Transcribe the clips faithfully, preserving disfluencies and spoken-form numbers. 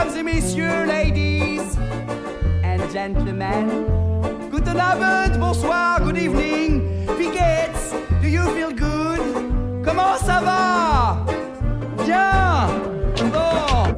Mesdames et messieurs, ladies and gentlemen, guten Abend, bonsoir, good evening. Wie geht's? Do you feel good? Comment ça va? Bien. Bon.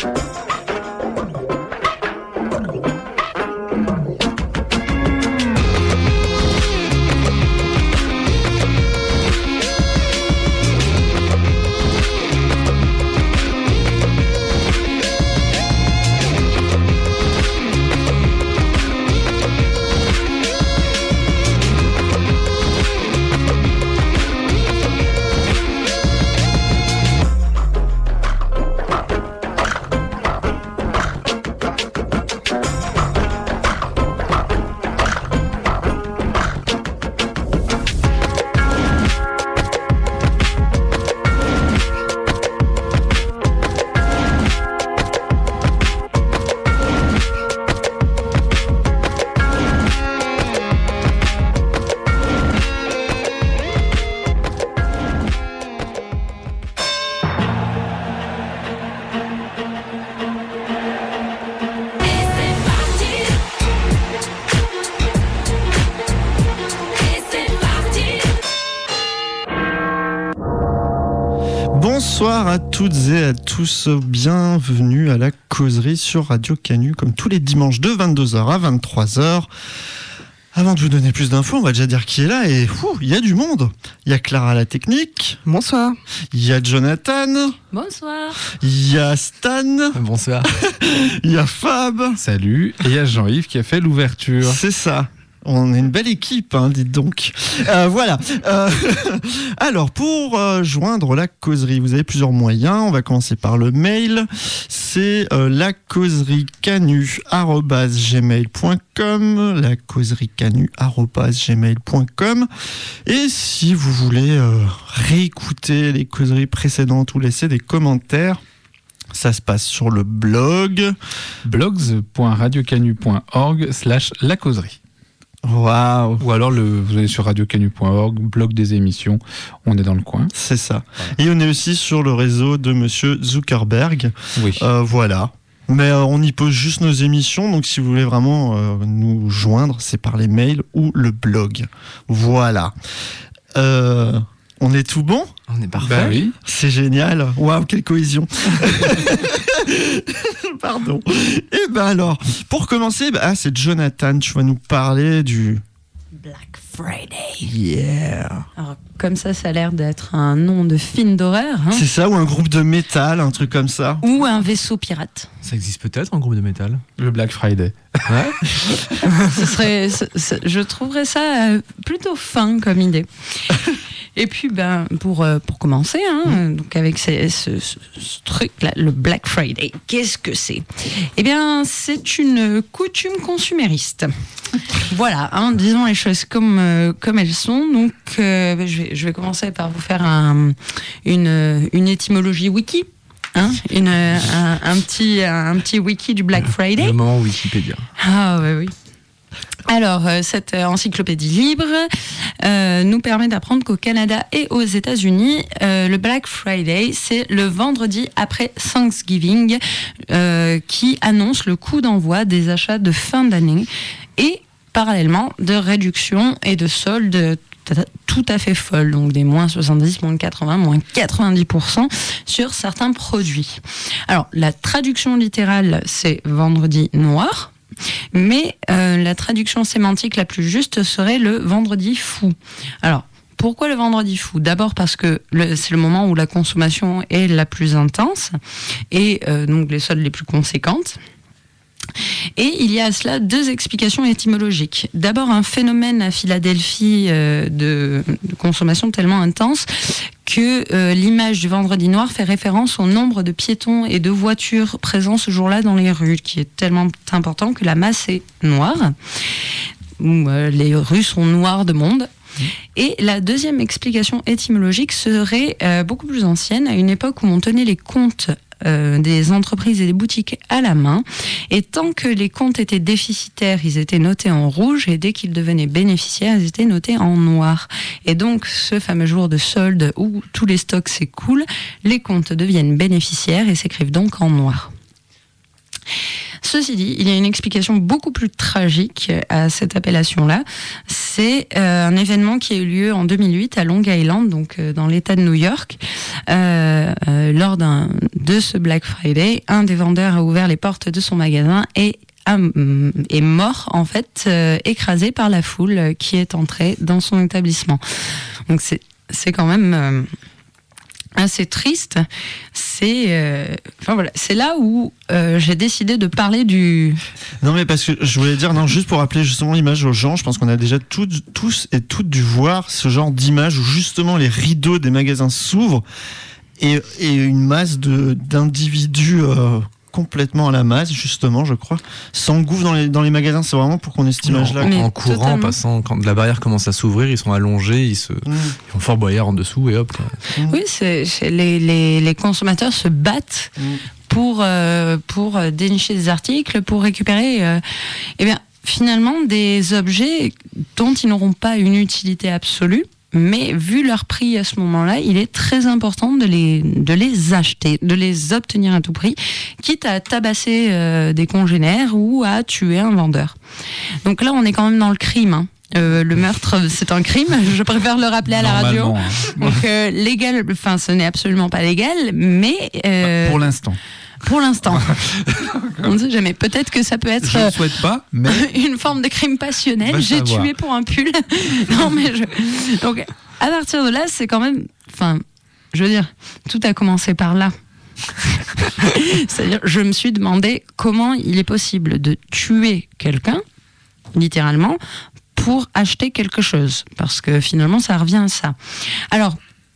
Bonsoir à toutes et à tous, bienvenue à la causerie sur Radio Canu, comme tous les dimanches de vingt-deux heures à vingt-trois heures. Avant de vous donner plus d'infos, on va déjà dire qui est là, et il y a du monde. Il y a Clara à la technique. Bonsoir. Il y a Jonathan. Bonsoir. Il y a Stan. Bonsoir. Il y a Fab. Salut. Et il y a Jean-Yves qui a fait l'ouverture. C'est ça. On est une belle équipe, hein, dites donc. Euh, voilà. Euh, alors, pour euh, joindre la causerie, vous avez plusieurs moyens. On va commencer par le mail. C'est euh, lacauseriecanu arobase gmail point com. lacauseriecanu arobase gmail point com. Et si vous voulez euh, réécouter les causeries précédentes ou laisser des commentaires, ça se passe sur le blog blogs point radiocanu point org slash la causerie. Waouh. Ou alors le, vous allez sur radiocanu point org, blog des émissions, on est dans le coin. C'est ça. Et on est aussi sur le réseau de Monsieur Zuckerberg. Oui. Euh, voilà. Mais euh, on y pose juste nos émissions, donc si vous voulez vraiment euh, nous joindre, c'est par les mails ou le blog. Voilà. Euh, on est tout bon ? On est parfait. Bah oui. C'est génial. Waouh, quelle cohésion. Pardon. Et ben alors, pour commencer, bah, ah, c'est Jonathan, tu vas nous parler du Black Friday. Yeah. Alors, comme ça, ça a l'air d'être un nom de film d'horreur. Hein, c'est ça, ou un groupe de métal, un truc comme ça. ou un vaisseau pirate. Ça existe peut-être, un groupe de métal. Le Black Friday. Ouais. Ce serait, ce- ce- je trouverais ça euh, plutôt fin comme idée. Et puis, ben, pour, euh, pour commencer, hein, euh, donc avec ces- ce, ce- ce truc-là, le Black Friday, qu'est-ce que c'est ? Eh bien, c'est une coutume consumériste. Voilà, hein, disons les choses comme, euh, comme elles sont. Donc, euh, je, vais, je vais commencer par vous faire un, une, une étymologie wiki. Hein, une, un, un, petit, un petit wiki du Black Friday. Le moment Wikipédia. Ah oui, oui. Alors, euh, cette encyclopédie libre euh, nous permet d'apprendre qu'au Canada et aux États-Unis, euh, le Black Friday, c'est le vendredi après Thanksgiving euh, qui annonce le coup d'envoi des achats de fin d'année et parallèlement de réductions et de soldes tout à fait folles, donc des moins soixante-dix, moins quatre-vingts, moins quatre-vingt-dix pour cent sur certains produits. Alors, la traduction littérale, c'est vendredi noir. Mais euh, la traduction sémantique la plus juste serait le vendredi fou. Alors, pourquoi le vendredi fou ? D'abord parce que le, c'est le moment où la consommation est la plus intense et euh, donc les soldes les plus conséquentes. Et il y a à cela deux explications étymologiques. D'abord, un phénomène à Philadelphie euh, de, de consommation tellement intense que euh, l'image du vendredi noir fait référence au nombre de piétons et de voitures présents ce jour-là dans les rues, qui est tellement important que la masse est noire. Où, euh, les rues sont noires de monde. Et la deuxième explication étymologique serait euh, beaucoup plus ancienne, à une époque où on tenait les comptes Euh, des entreprises et des boutiques à la main, et tant que les comptes étaient déficitaires, ils étaient notés en rouge, et dès qu'ils devenaient bénéficiaires, ils étaient notés en noir. Et donc ce fameux jour de solde où tous les stocks s'écoulent, les comptes deviennent bénéficiaires et s'écrivent donc en noir. ceci dit, il y a une explication beaucoup plus tragique à cette appellation-là. C'est euh, un événement qui a eu lieu en deux mille huit à Long Island, donc euh, dans l'État de New York. Euh, euh, lors d'un, de ce Black Friday, un des vendeurs a ouvert les portes de son magasin et est mort en fait, euh, écrasé par la foule qui est entrée dans son établissement. Donc c'est, c'est quand même euh, assez triste. C'est, euh, enfin voilà, c'est là où euh, j'ai décidé de parler du. Non mais parce que je voulais dire, non, juste pour rappeler justement l'image aux gens, je pense qu'on a déjà toutes, tous et toutes dû voir ce genre d'image où justement les rideaux des magasins s'ouvrent et, et une masse de, d'individus euh, complètement à la masse, justement, je crois, s'engouffrent dans les, dans les magasins. C'est vraiment pour qu'on ait cette image-là. En, en totalement. courant, en passant, quand la barrière commence à s'ouvrir, ils sont allongés, ils, se, mmh. ils font Fort Boyard en dessous et hop. Quoi. Mmh. Oui, c'est, c'est les, les, les consommateurs se battent mmh. pour, euh, pour dénicher des articles, pour récupérer euh, eh bien, finalement des objets dont ils n'auront pas une utilité absolue. Mais vu leur prix à ce moment-là, il est très important de les, de les acheter, de les obtenir à tout prix, quitte à tabasser euh, des congénères ou à tuer un vendeur. Donc là, on est quand même dans le crime. Hein. Euh, le meurtre, c'est un crime. Je préfère le rappeler à la radio. Hein. Donc euh, légal, enfin, ce n'est absolument pas légal, mais euh, pour l'instant. Pour l'instant. On ne sait jamais. Peut-être que ça peut être. Je ne souhaite pas, mais. Une forme de crime passionnel. J'ai savoir. tué pour un pull. Non, mais je. Donc, à partir de là, c'est quand même. Enfin, je veux dire, tout a commencé par là. C'est-à-dire, je me suis demandé comment il est possible de tuer quelqu'un, littéralement, pour acheter quelque chose. Parce que finalement, ça revient à ça. Alors.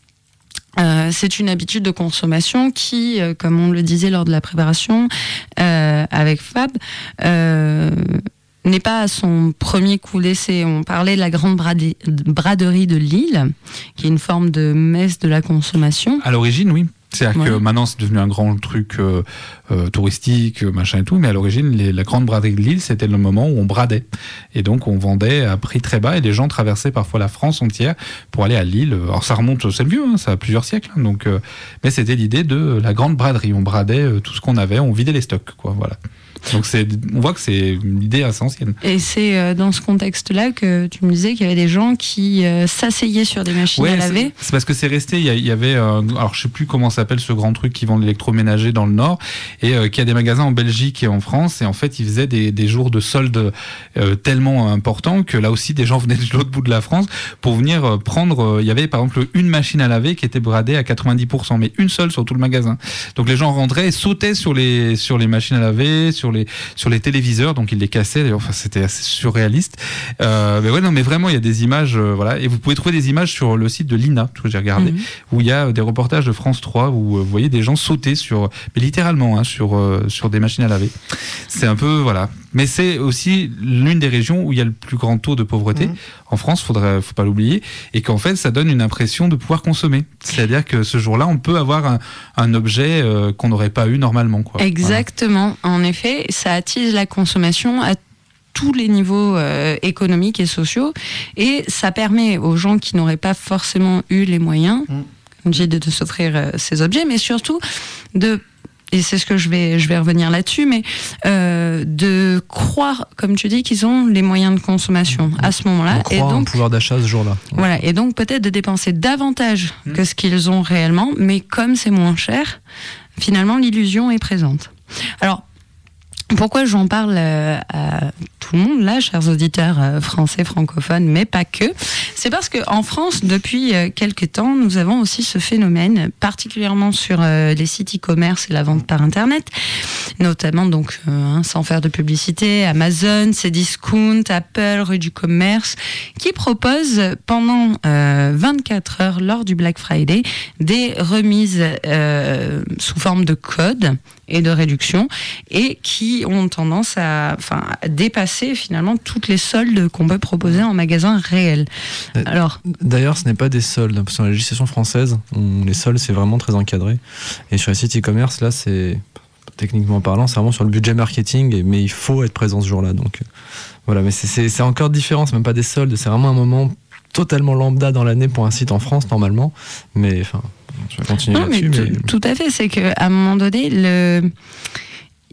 Euh, c'est une habitude de consommation qui, euh, comme on le disait lors de la préparation euh, avec Fab, euh, n'est pas à son premier coup d'essai. On parlait de la grande bradé- braderie de Lille, qui est une forme de messe de la consommation. À l'origine, oui. C'est-à-dire ouais. que maintenant, c'est devenu un grand truc euh, euh, touristique, machin et tout, mais à l'origine, les, la grande braderie de Lille, c'était le moment où on bradait. Et donc, on vendait à prix très bas et les gens traversaient parfois la France entière pour aller à Lille. Alors, ça remonte, c'est vieux, hein, ça a plusieurs siècles. Hein, donc, euh, mais c'était l'idée de la grande braderie. On bradait euh, tout ce qu'on avait, on vidait les stocks, quoi, voilà. Donc c'est, on voit que c'est une idée assez ancienne. Et c'est euh, dans ce contexte-là que tu me disais qu'il y avait des gens qui euh, s'asseyaient sur des machines ouais, à laver. C'est, c'est parce que c'est resté, il y, y avait, euh, alors je sais plus comment s'appelle ce grand truc qui vend l'électroménager dans le Nord, et euh, qui a des magasins en Belgique et en France, et en fait ils faisaient des, des jours de soldes euh, tellement importants que là aussi des gens venaient de l'autre bout de la France pour venir euh, prendre, euh, il y avait par exemple une machine à laver qui était bradée à quatre-vingt-dix pour cent, mais une seule sur tout le magasin. Donc les gens rentraient et sautaient sur les, sur les machines à laver, sur les, sur les téléviseurs, donc ils les cassaient. D'ailleurs, enfin, c'était assez surréaliste. Euh, mais ouais, non, mais vraiment, il y a des images, euh, voilà. Et vous pouvez trouver des images sur le site de l'I N A, que j'ai regardé, mmh. où il y a des reportages de France trois où euh, vous voyez des gens sauter sur, mais littéralement, hein, sur, euh, sur des machines à laver. C'est un peu, voilà. Mais c'est aussi l'une des régions où il y a le plus grand taux de pauvreté. Mmh. En France, faudrait, faut pas l'oublier. Et qu'en fait, ça donne une impression de pouvoir consommer. C'est-à-dire que ce jour-là, on peut avoir un, un objet euh, qu'on n'aurait pas eu normalement, quoi. Exactement. Voilà. En effet, ça attise la consommation à tous les niveaux euh, économiques et sociaux. Et ça permet aux gens qui n'auraient pas forcément eu les moyens, mmh. comme je dis, de, de s'offrir euh, ces objets, mais surtout de... Et c'est ce que je vais, je vais revenir là-dessus, mais euh, de croire, comme tu dis, qu'ils ont les moyens de consommation à ce moment-là. On croit et donc, un pouvoir d'achat ce jour-là. Voilà, et donc peut-être de dépenser davantage mmh. que ce qu'ils ont réellement, mais comme c'est moins cher, finalement l'illusion est présente. Alors, pourquoi j'en parle à tout le monde là, chers auditeurs français, francophones, mais pas que? C'est parce qu'en France, depuis quelques temps, nous avons aussi ce phénomène, particulièrement sur les sites e-commerce et la vente par Internet, notamment, donc, euh, sans faire de publicité, Amazon, Cdiscount, Apple, Rue du Commerce, qui proposent pendant euh, vingt-quatre heures, lors du Black Friday, des remises euh, sous forme de code et de réduction, et qui ont tendance à, enfin, à dépasser finalement toutes les soldes qu'on peut proposer en magasin réel. Alors, d'ailleurs, ce n'est pas des soldes, parce que dans la législation française, on, les soldes, c'est vraiment très encadré. Et sur les sites e-commerce, là, c'est, techniquement parlant, c'est vraiment sur le budget marketing, et, mais il faut être présent ce jour-là. Donc, euh, voilà, mais c'est, c'est, c'est encore différent, c'est même pas des soldes, c'est vraiment un moment totalement lambda dans l'année pour un site en France, normalement. Mais, enfin, je vais continuer non, là-dessus. Mais mais... Tout, tout à fait, c'est qu'à un moment donné, le...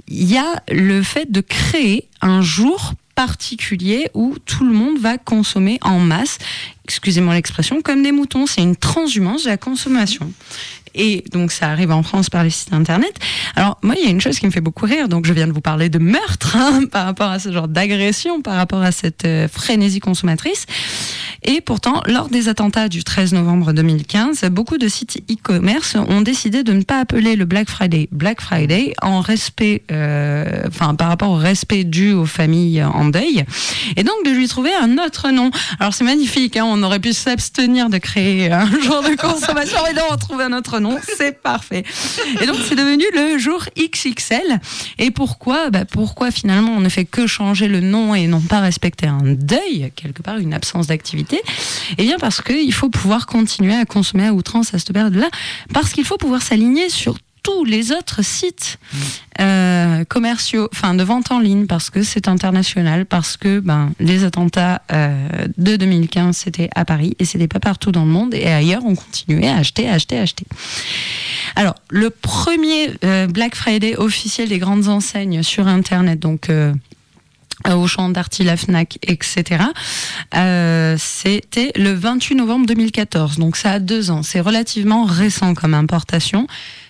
il y a le fait de créer un jour particulier où tout le monde va consommer en masse, excusez-moi l'expression, comme des moutons. C'est une transhumance de la consommation. Et donc ça arrive en France par les sites internet. Alors moi, il y a une chose qui me fait beaucoup rire, donc je viens de vous parler de meurtre hein, par rapport à ce genre d'agression, par rapport à cette euh, frénésie consommatrice. Et pourtant, lors des attentats du treize novembre deux mille quinze, beaucoup de sites e-commerce ont décidé de ne pas appeler le Black Friday Black Friday en respect, euh, enfin par rapport au respect dû aux familles en deuil, et donc de lui trouver un autre nom. Alors c'est magnifique, hein, on aurait pu s'abstenir de créer un jour de consommation, mais non, on trouve un autre nom, c'est parfait. Et donc c'est devenu le jour X X L. Et pourquoi bah, pourquoi finalement on ne fait que changer le nom et non pas respecter un deuil, quelque part une absence d'activité? Eh bien parce qu'il faut pouvoir continuer à consommer à outrance à cette période-là, parce qu'il faut pouvoir s'aligner sur tous les autres sites euh, commerciaux, enfin de vente en ligne, parce que c'est international, parce que ben, les attentats euh, de deux mille quinze c'était à Paris et c'était pas partout dans le monde, et ailleurs on continuait à acheter, à acheter, à acheter. Alors le premier euh, Black Friday officiel des grandes enseignes sur Internet, donc euh, Auchan, Darty, la Fnac, et cetera. Euh, c'était le vingt-huit novembre deux mille quatorze, donc ça a deux ans. C'est relativement récent comme importation.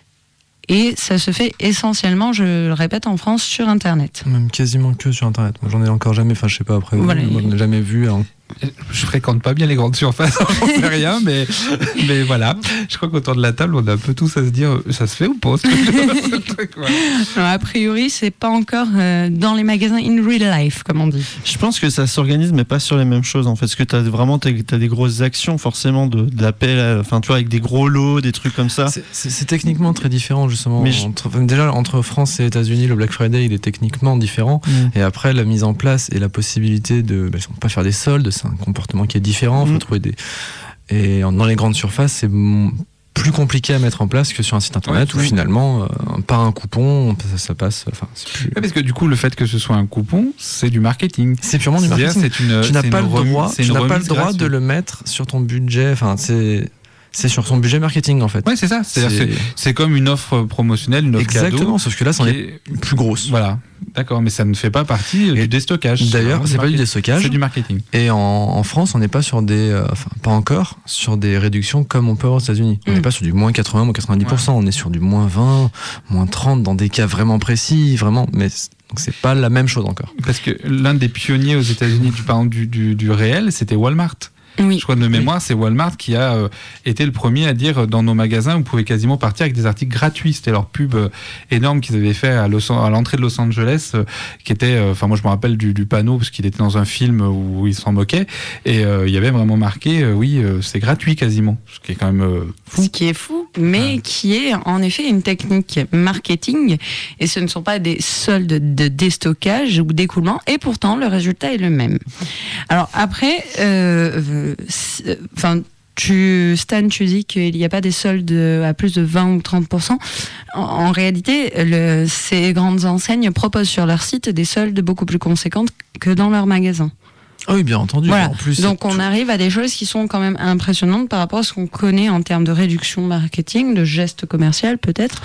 Et ça se fait essentiellement, je le répète, en France sur Internet. Même quasiment que sur Internet. Moi, j'en ai encore jamais, enfin, je sais pas après, voilà. Moi, je n'ai jamais vu. Hein. Je fréquente pas bien les grandes surfaces, j'en sais rien, mais, mais voilà. Je crois qu'autour de la table, on a un peu tous à se dire, ça se fait ou pas ce truc, voilà. Alors, a priori, c'est pas encore euh, dans les magasins in real life, comme on dit. Je pense que ça s'organise, mais pas sur les mêmes choses, en fait. Parce que t'as vraiment t'as, t'as des grosses actions, forcément, de, d'appel, enfin, tu vois, avec des gros lots, des trucs comme ça. C'est, c'est, c'est techniquement très différent, justement. Mais je... entre, déjà, entre France et États-Unis, le Black Friday, il est techniquement différent. Mmh. Et après, la mise en place et la possibilité de, bah, pas faire des soldes, c'est un comportement qui est différent. Faut mmh. trouver des... Et dans les grandes surfaces, c'est plus compliqué à mettre en place que sur un site internet, ouais, où oui. finalement, euh, par un coupon, ça, ça passe. Enfin, c'est plus... ouais, parce que du coup, le fait que ce soit un coupon, c'est du marketing. C'est purement du marketing. C'est une, tu n'as c'est pas une le remise, droit, tu n'as pas le droit grâce. de le mettre sur ton budget. Enfin, c'est... C'est sur son budget marketing, en fait. Ouais, c'est ça. C'est-à-dire c'est... C'est, c'est comme une offre promotionnelle, une offre Exactement, cadeau. Exactement, sauf que là, c'en est plus grosse. Voilà. D'accord, mais ça ne fait pas partie et du déstockage. D'ailleurs, c'est, c'est pas du déstockage. C'est du marketing. Et en, en France, on n'est pas sur des, euh, enfin, pas encore, sur des réductions comme on peut avoir aux États-Unis. Mmh. On n'est pas sur du moins quatre-vingts, moins quatre-vingt-dix pour cent. Ouais. On est sur du moins vingt, moins trente dans des cas vraiment précis, vraiment. Mais donc c'est pas la même chose encore. Parce que l'un des pionniers aux États-Unis du, par exemple, du, du, du réel, c'était Walmart. Oui. Je crois de mémoire, c'est Walmart qui a euh, été le premier à dire dans nos magasins, vous pouvez quasiment partir avec des articles gratuits. C'était leur pub euh, énorme qu'ils avaient fait à, Los, à l'entrée de Los Angeles, euh, qui était, enfin euh, moi je me rappelle du, du panneau parce qu'il était dans un film où ils s'en moquaient, et il euh, y avait vraiment marqué, euh, oui, euh, c'est gratuit quasiment, ce qui est quand même euh, fou. Ce qui est fou, mais ah. qui est en effet une technique marketing, et ce ne sont pas des soldes de déstockage ou d'écoulement, et pourtant le résultat est le même. Alors après, euh, Enfin, tu, Stan, tu dis qu'il n'y a pas des soldes à plus de vingt ou trente pour cent. En, en réalité, le, ces grandes enseignes proposent sur leur site des soldes beaucoup plus conséquentes que dans leurs magasins. Ah oui, bien entendu. Voilà. En plus, donc on arrive à des choses qui sont quand même impressionnantes par rapport à ce qu'on connaît en termes de réduction marketing, de gestes commerciaux peut-être.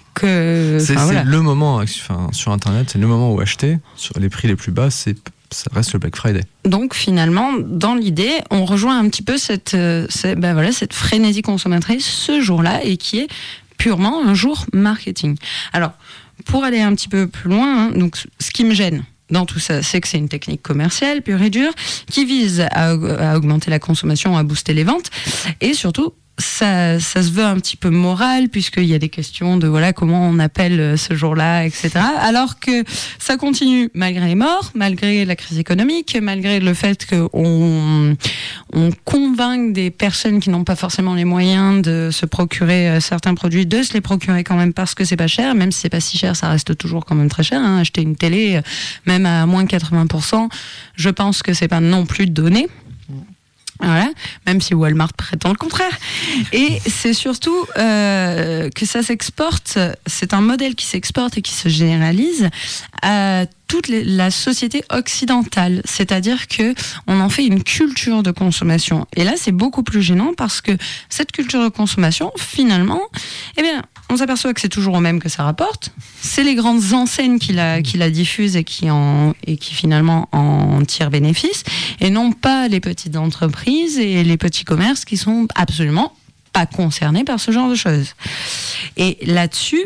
Que, c'est, enfin, c'est voilà. le moment, enfin, sur Internet, c'est le moment où acheter, sur les prix les plus bas, c'est ça reste le Black Friday. Donc finalement, dans l'idée, on rejoint un petit peu cette, cette, ben voilà, cette frénésie consommatrice ce jour-là, et qui est purement un jour marketing. Alors, pour aller un petit peu plus loin, hein, donc, ce qui me gêne dans tout ça, c'est que c'est une technique commerciale pure et dure qui vise à, à augmenter la consommation, à booster les ventes, et surtout, Ça, ça se veut un petit peu moral, puisqu'il y a des questions de voilà comment on appelle ce jour-là, et cetera. Alors que ça continue malgré les morts, malgré la crise économique, malgré le fait qu'on on convainc des personnes qui n'ont pas forcément les moyens de se procurer certains produits, de se les procurer quand même parce que c'est pas cher. Même si c'est pas si cher, ça reste toujours quand même très cher. Hein. Acheter une télé, même à moins quatre-vingts pour cent, je pense que c'est pas non plus donné. Voilà, même si Walmart prétend le contraire. Et c'est surtout euh, que ça s'exporte, c'est un modèle qui s'exporte et qui se généralise à toute les, la société occidentale, c'est-à-dire que on en fait une culture de consommation. Et là, c'est beaucoup plus gênant parce que cette culture de consommation, finalement, eh bien, on s'aperçoit que c'est toujours au même que ça rapporte. C'est les grandes enseignes qui la, qui la diffusent et qui, en, et qui finalement en tirent bénéfice, et non pas les petites entreprises et les petits commerces qui sont absolument pas concernés par ce genre de choses. Et là-dessus,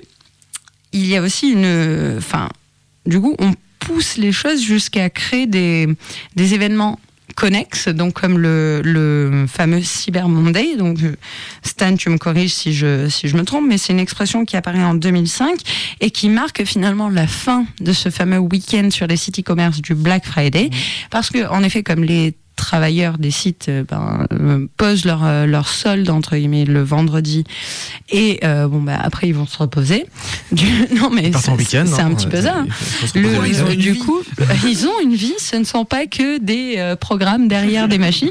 il y a aussi une... Enfin, du coup, on pousse les choses jusqu'à créer des, des événements connexes, donc comme le, le fameux Cyber Monday. Donc, Stan, tu me corriges si je, si je me trompe, mais c'est une expression qui apparaît en deux mille cinq et qui marque finalement la fin de ce fameux week-end sur les sites e-commerce du Black Friday. Mmh. Parce que, en effet, comme les travailleurs des sites ben, euh, posent leur, euh, leur solde entre guillemets le vendredi et euh, bon bah après ils vont se reposer. Du... Non mais c'est, week-end, c'est un petit peu ça. Le, ils ont du vie. coup ils ont une vie. Ce ne sont pas que des euh, programmes derrière des machines.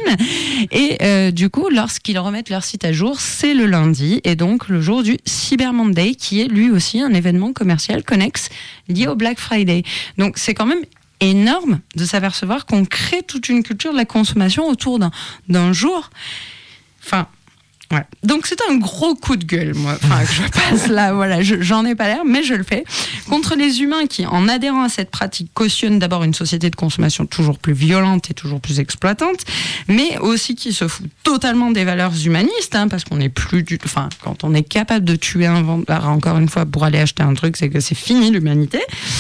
Et euh, du coup lorsqu'ils remettent leur site à jour, c'est le lundi et donc le jour du Cyber Monday qui est lui aussi un événement commercial connexe lié au Black Friday. Donc c'est quand même énorme de s'apercevoir qu'on crée toute une culture de la consommation autour d'un, d'un jour. Enfin, ouais. Donc c'est un gros coup de gueule, moi, enfin, que je passe là, voilà, je, j'en ai pas l'air, mais je le fais. Contre les humains qui, en adhérant à cette pratique, cautionnent d'abord une société de consommation toujours plus violente et toujours plus exploitante, mais aussi qui se fout totalement des valeurs humanistes, hein, parce qu'on n'est plus du... Enfin, quand on est capable de tuer un vendeur, encore une fois, pour aller acheter un truc, c'est que c'est fini l'humanité.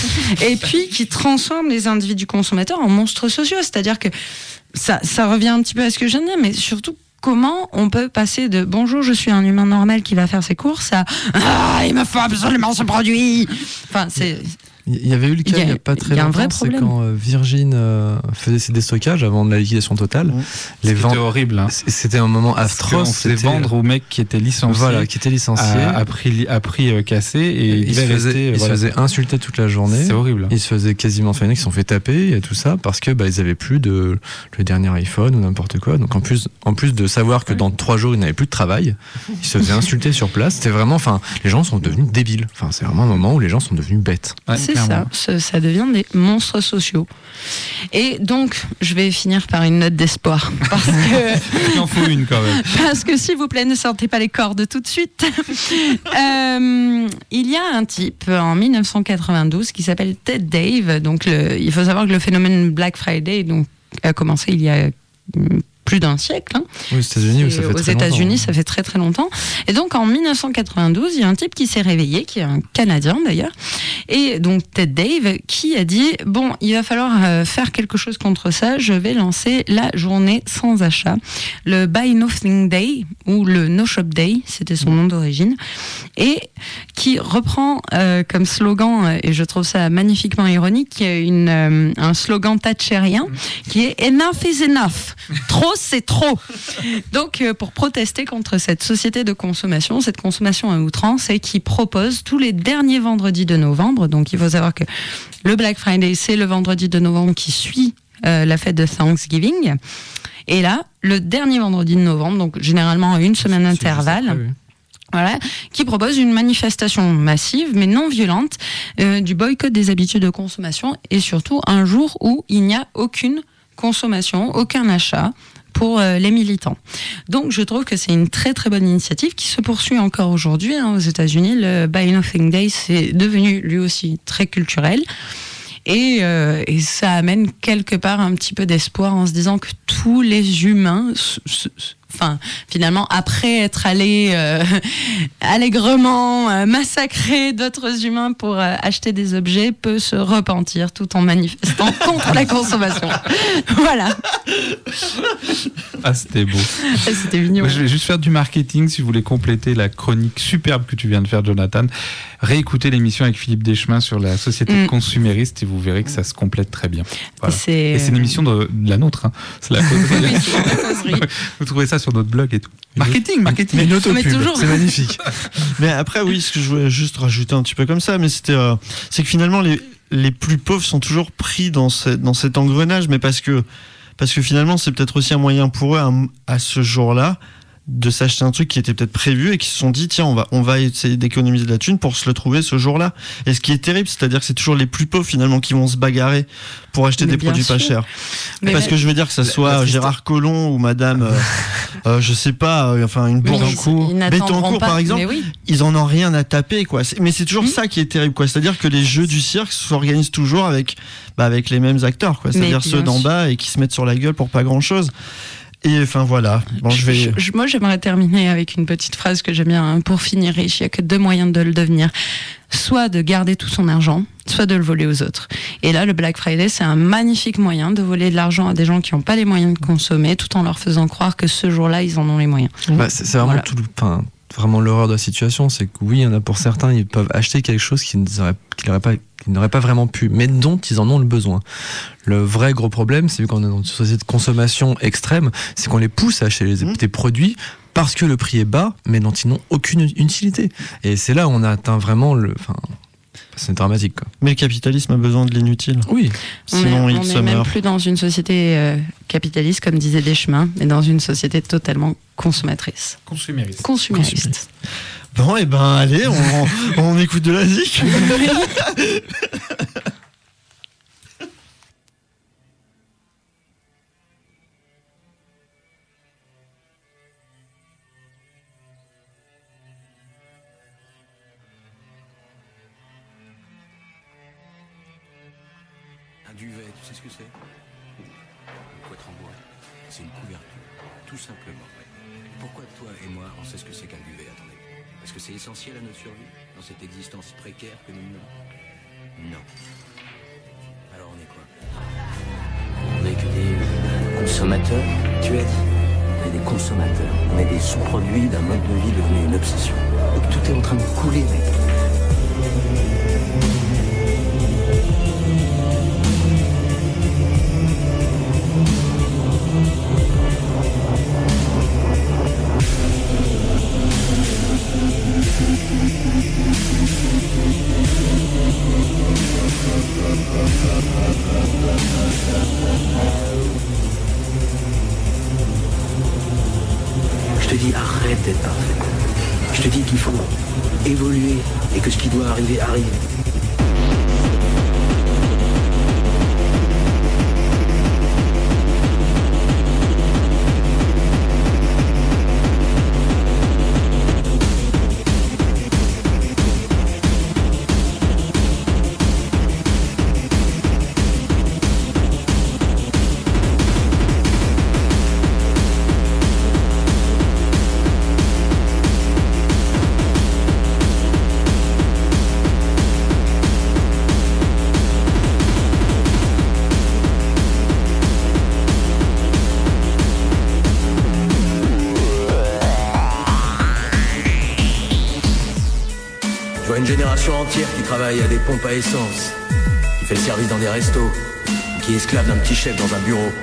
Et puis qui transforme les individus consommateurs en monstres sociaux, c'est-à-dire que ça, ça revient un petit peu à ce que je viens de dire, mais surtout comment on peut passer de « bonjour, je suis un humain normal qui va faire ses courses » à « ah, il me faut absolument ce produit ». Enfin, c'est... Il y avait eu le cas il n'y a, a pas très longtemps, c'est quand Virgin euh, faisait ses déstockages avant de la liquidation totale. Mmh. Les c'était ventes, horrible. Hein. C'était un moment atroce. On faisait vendre aux mecs qui étaient licenciés. Voilà, qui étaient licenciés. À, à prix, à prix euh, cassé. Et ils se faisaient voilà. se insulter toute la journée. C'est horrible. Ils se faisaient quasiment faire, ils se sont fait taper et tout ça parce que bah, ils avaient plus de le dernier iPhone ou n'importe quoi. Donc en plus, en plus de savoir que dans trois jours ils n'avaient plus de travail, ils se faisaient insulter sur place. C'était vraiment, enfin, les gens sont devenus débiles. Enfin, c'est vraiment un moment où les gens sont devenus bêtes. Ouais, c'est clairement. ça. Ça devient des monstres sociaux. Et donc, je vais finir par une note d'espoir. Parce que... Il en faut une quand même. Parce que, s'il vous plaît, ne sortez pas les cordes tout de suite. euh, il y a un type, en dix-neuf cent quatre-vingt-douze, qui s'appelle Ted Dave. Donc, le, il faut savoir que le phénomène Black Friday donc, a commencé il y a... plus d'un siècle. Hein. Oui, aux États-Unis, ça fait aux très États-Unis, longtemps. ça fait très très longtemps. Et donc en dix-neuf cent quatre-vingt-douze, il y a un type qui s'est réveillé, qui est un Canadien d'ailleurs, et donc Ted Dave, qui a dit bon, il va falloir euh, faire quelque chose contre ça. Je vais lancer la journée sans achat, le Buy Nothing Day ou le No Shop Day, c'était son nom d'origine, et qui reprend euh, comme slogan, et je trouve ça magnifiquement ironique, une, euh, un slogan thatchérien qui est Enough is enough. Trop, c'est trop. Donc, euh, pour protester contre cette société de consommation, cette consommation à outrance, et qui propose tous les derniers vendredis de novembre. Donc, il faut savoir que le Black Friday, c'est le vendredi de novembre qui suit euh, la fête de Thanksgiving. Et là, le dernier vendredi de novembre, donc généralement à une semaine d'intervalle. Après, oui. Voilà, qui propose une manifestation massive, mais non violente, euh, du boycott des habitudes de consommation, et surtout un jour où il n'y a aucune consommation, aucun achat pour euh, les militants. Donc je trouve que c'est une très très bonne initiative qui se poursuit encore aujourd'hui hein, aux États-Unis. Le Buy Nothing Day, c'est devenu lui aussi très culturel. Et, euh, et ça amène quelque part un petit peu d'espoir en se disant que tous les humains, enfin finalement après être allés euh, allègrement euh, massacrer d'autres humains pour euh, acheter des objets, peut se repentir tout en manifestant contre la consommation. Voilà. Ah, c'était beau. Ah, c'était mignon. Je vais juste faire du marketing si vous voulez compléter la chronique superbe que tu viens de faire, Jonathan. Réécoutez l'émission avec Philippe Deschemins sur la société mm. consumériste et vous verrez que ça se complète très bien. Voilà. C'est... Et c'est une émission de, de la nôtre. Hein. C'est la causerie. Oui, c'est la causerie. Vous trouvez ça sur notre blog et tout. Marketing, marketing. Mais une autopub, mais toujours. C'est magnifique. Mais après, oui, ce que je voulais juste rajouter un petit peu comme ça, mais c'était, euh, c'est que finalement, les, les plus pauvres sont toujours pris dans, cette, dans cet engrenage, mais parce que, parce que finalement, c'est peut-être aussi un moyen pour eux, à, à ce jour-là, de s'acheter un truc qui était peut-être prévu et qui se sont dit tiens on va on va essayer d'économiser de la thune pour se le trouver ce jour-là. Et ce qui est terrible, c'est-à-dire que c'est toujours les plus pauvres finalement qui vont se bagarrer pour acheter Mais des bien produits sûr. pas chers. Mais Parce mais- que je veux dire que ça soit la- Gérard Collomb ou Madame euh, euh, je sais pas euh, enfin une Mais Bourdancourt, ils- ils n'attendront Bettencourt pas, par exemple, mais oui. ils en ont rien à taper quoi. C'est- Mais c'est toujours Mm. ça qui est terrible quoi. C'est-à-dire que les jeux du cirque s'organisent toujours avec bah, avec les mêmes acteurs quoi. C'est-à-dire Mais ceux bien d'en sûr. bas et qui se mettent sur la gueule pour pas grand-chose. Et enfin voilà. Bon je vais. Je- je- moi, j'aimerais terminer avec une petite phrase que j'aime bien. hein. Pour finir riche, il n'y a que deux moyens de le devenir. Soit de garder tout son argent, soit de le voler aux autres. Et là, le Black Friday, c'est un magnifique moyen de voler de l'argent à des gens qui n'ont pas les moyens de consommer, tout en leur faisant croire que ce jour-là, ils en ont les moyens. Bah, c'est, c'est vraiment Voilà. tout, le- enfin, vraiment l'horreur de la situation, c'est que oui, il y en a pour certains, ils peuvent acheter quelque chose qu'ils n'auraient, qu'ils n'auraient pas, qu'ils n'auraient pas vraiment pu, mais dont ils en ont le besoin. Le vrai gros problème, c'est qu'on est dans une société de consommation extrême, c'est qu'on les pousse à acheter les, Mmh. des produits parce que le prix est bas, mais dont ils n'ont aucune utilité. Et c'est là où on a atteint vraiment le, enfin, c'est dramatique, quoi. Mais le capitalisme a besoin de l'inutile. Oui. On est- Sinon on il se n'est même meurt. plus dans une société euh, capitaliste, comme disait Deschemins, mais dans une société totalement consommatrice, Consumériste. consumériste. Bon et ben allez on, on écoute de la zik. Un duvet, tu sais ce que c'est? Une couette en bois. C'est une couverture, tout simplement. Pourquoi toi et moi, on sait ce que c'est qu'un duvet, attendez? Parce que c'est essentiel à notre survie, dans cette existence précaire que nous menons? Non. Alors on est quoi? On est que des consommateurs, tu as dit? On est des consommateurs, on est des sous-produits d'un mode de vie devenu une obsession. Donc tout est en train de couler, mec. Je te dis arrête d'être parfait. Je te dis qu'il faut évoluer et que ce qui doit arriver arrive. Je vois une génération entière qui travaille à des pompes à essence, qui fait le service dans des restos, qui est esclave d'un petit chef dans un bureau.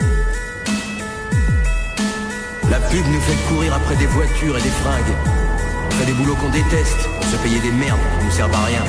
La pub nous fait courir après des voitures et des fringues. On fait des boulots qu'on déteste pour se payer des merdes qui nous servent à rien.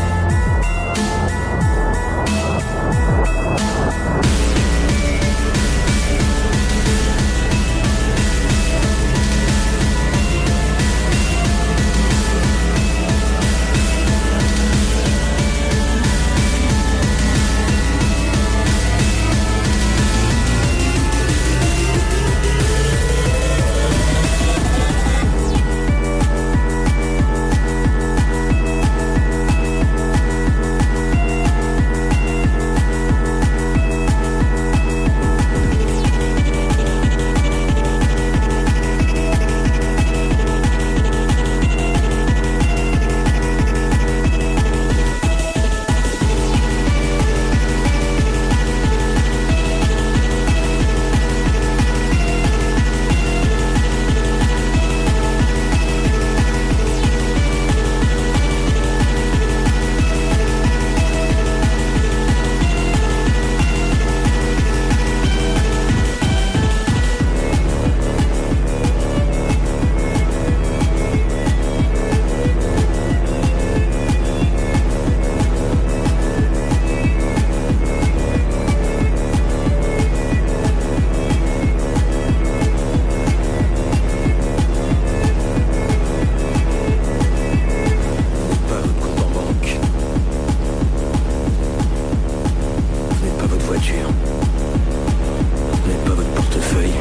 voiture. Vous n'êtes pas votre portefeuille.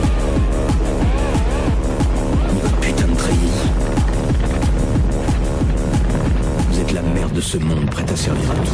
Ni votre putain de treillis. Vous êtes la merde de ce monde prête à servir à tout.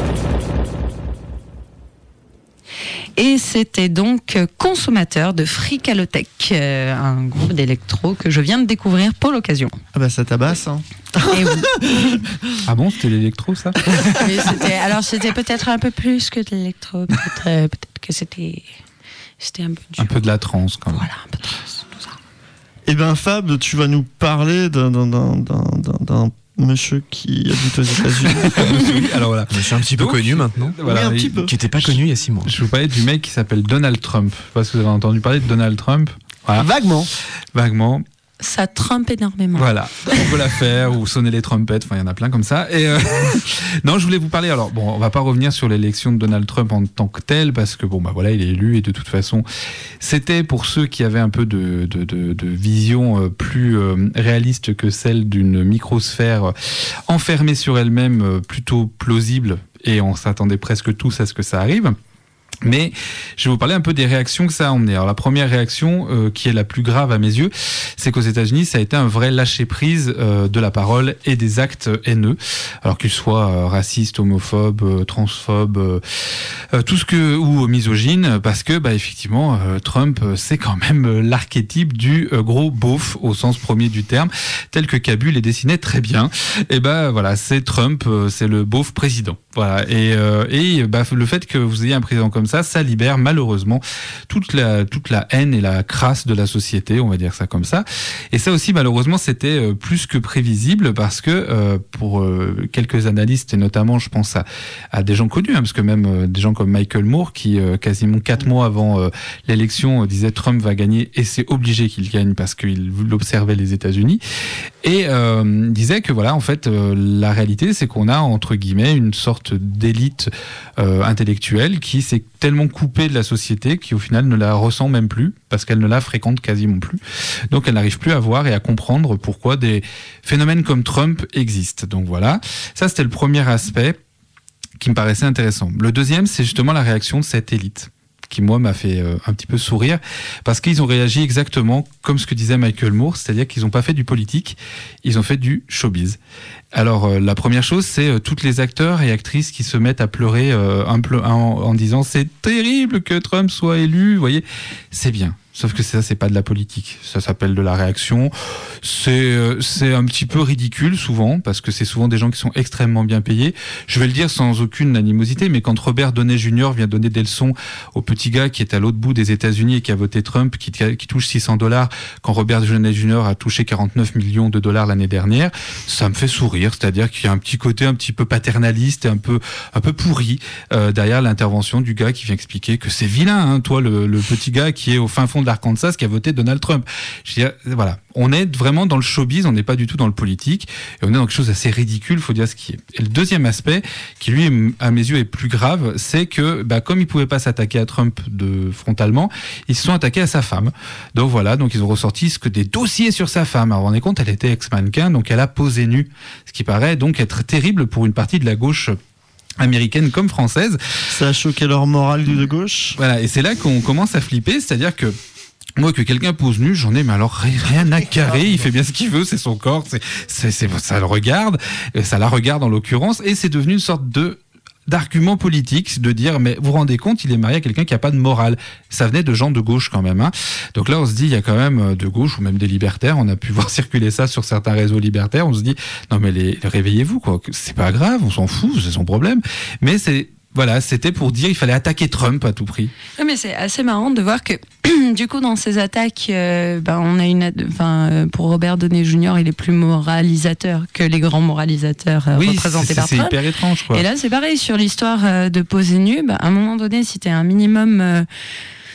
Et c'était donc Consommateur de Fricalotech, euh, un groupe d'électro que je viens de découvrir pour l'occasion. Ah bah ça tabasse, hein. Et oui. Ah bon, c'était l'électro, ça? Oui, c'était, alors c'était peut-être un peu plus que de l'électro, peut-être, euh, peut-être que c'était, c'était un peu du... Un peu de la trance, quand même. Voilà, un peu de trance, tout ça. Eh ben Fab, tu vas nous parler d'un, d'un, d'un, d'un, d'un monsieur qui habite aux États-Unis. Oui, alors voilà. Je suis un petit peu Donc, connu maintenant. Voilà, oui, un il- petit peu. Qui n'était pas connu il y a six mois. Je vous parlais du mec qui s'appelle Donald Trump. Je sais pas si vous avez entendu parler de Donald Trump. Voilà, Vaguement. vaguement. Ça trompe énormément. Voilà, on peut la faire ou sonner les trompettes, enfin il y en a plein comme ça. Et euh, non, je voulais vous parler. Alors bon, on va pas revenir sur l'élection de Donald Trump en tant que telle parce que bon bah voilà, il est élu et de toute façon, c'était pour ceux qui avaient un peu de de, de, de vision euh, plus euh, réaliste que celle d'une microsphère euh, enfermée sur elle-même, euh, plutôt plausible. Et on s'attendait presque tous à ce que ça arrive. Mais je vais vous parler un peu des réactions que ça a emmené. Alors la première réaction, euh, qui est la plus grave à mes yeux, c'est qu'aux États-Unis, ça a été un vrai lâcher-prise euh, de la parole et des actes haineux, alors qu'ils soient euh, racistes, homophobes, euh, transphobes, euh, euh, tout ce que ou misogynes, parce que bah effectivement, euh, Trump, euh, c'est quand même euh, l'archétype du euh, gros beauf au sens premier du terme, tel que Cabu les dessinait très bien. Et ben voilà, c'est Trump, euh, c'est le beauf président. Voilà. Et, euh, et bah, le fait que vous ayez un président comme ça, ça libère malheureusement toute la, toute la haine et la crasse de la société, on va dire ça comme ça. Et ça aussi, malheureusement, c'était euh, plus que prévisible parce que euh, pour euh, quelques analystes, et notamment, je pense à, à des gens connus, hein, parce que même euh, des gens comme Michael Moore, qui euh, quasiment quatre mois avant euh, l'élection euh, disait Trump va gagner et c'est obligé qu'il gagne parce qu'il observait les États-Unis, et euh, disait que voilà, en fait, euh, la réalité, c'est qu'on a entre guillemets une sorte d'élite euh, intellectuelle qui s'est tellement coupée de la société qui au final ne la ressent même plus parce qu'elle ne la fréquente quasiment plus. Donc elle n'arrive plus à voir et à comprendre pourquoi des phénomènes comme Trump existent. Donc voilà, ça c'était le premier aspect qui me paraissait intéressant. Le deuxième, c'est justement la réaction de cette élite qui, moi, m'a fait euh, un petit peu sourire, parce qu'ils ont réagi exactement comme ce que disait Michael Moore, c'est-à-dire qu'ils n'ont pas fait du politique, ils ont fait du showbiz. Alors, euh, la première chose, c'est euh, toutes les acteurs et actrices qui se mettent à pleurer euh, un pleu- en, en disant « c'est terrible que Trump soit élu », vous voyez, c'est bien. Sauf que ça, c'est pas de la politique. Ça s'appelle de la réaction. C'est, euh, c'est un petit peu ridicule souvent, parce que c'est souvent des gens qui sont extrêmement bien payés. Je vais le dire sans aucune animosité, mais quand Robert Downey junior vient donner des leçons au petit gars qui est à l'autre bout des États-Unis et qui a voté Trump, qui, qui touche six cents dollars, quand Robert Downey junior a touché quarante-neuf millions de dollars l'année dernière, ça me fait sourire. C'est-à-dire qu'il y a un petit côté un petit peu paternaliste et un peu, un peu pourri euh, derrière l'intervention du gars qui vient expliquer que c'est vilain, hein, toi, le, le petit gars qui est au fin fond de l'Arkansas qui a voté Donald Trump. Je veux dire, voilà, on est vraiment dans le showbiz, on n'est pas du tout dans le politique, et on est dans quelque chose d'assez ridicule, faut dire ce qui est. Et le deuxième aspect, qui lui, à mes yeux, est plus grave, c'est que, bah, comme ils pouvaient pas s'attaquer à Trump de frontalement, ils se sont attaqués à sa femme. Donc voilà, donc ils ont ressorti ce que des dossiers sur sa femme. Alors, vous vous rendez compte, elle était ex-mannequin, donc elle a posé nue, ce qui paraît donc être terrible pour une partie de la gauche américaine comme française. Ça a choqué leur morale de gauche. Voilà, et c'est là qu'on commence à flipper, c'est-à-dire que moi, que quelqu'un pose nu, j'en ai, mais alors rien à carrer, il fait bien ce qu'il veut, c'est son corps, c'est, c'est, c'est, ça le regarde, ça la regarde en l'occurrence, et c'est devenu une sorte de d'argument politique, de dire, mais vous vous rendez compte, il est marié à quelqu'un qui n'a pas de morale. Ça venait de gens de gauche quand même, hein. Donc là, on se dit, il y a quand même de gauche, ou même des libertaires, on a pu voir circuler ça sur certains réseaux libertaires, on se dit, non mais les, réveillez-vous, quoi, c'est pas grave, on s'en fout, c'est son problème, mais c'est, voilà, c'était pour dire qu'il fallait attaquer Trump à tout prix. Oui, mais c'est assez marrant de voir que, du coup, dans ces attaques, euh, ben, on a une, enfin, euh, pour Robert Downey junior, il est plus moralisateur que les grands moralisateurs euh, oui, représentés c'est, par c'est Trump. hyper étrange, quoi. Et là, c'est pareil sur l'histoire euh, de poser nu. Ben, à un moment donné, si t'es un minimum, euh,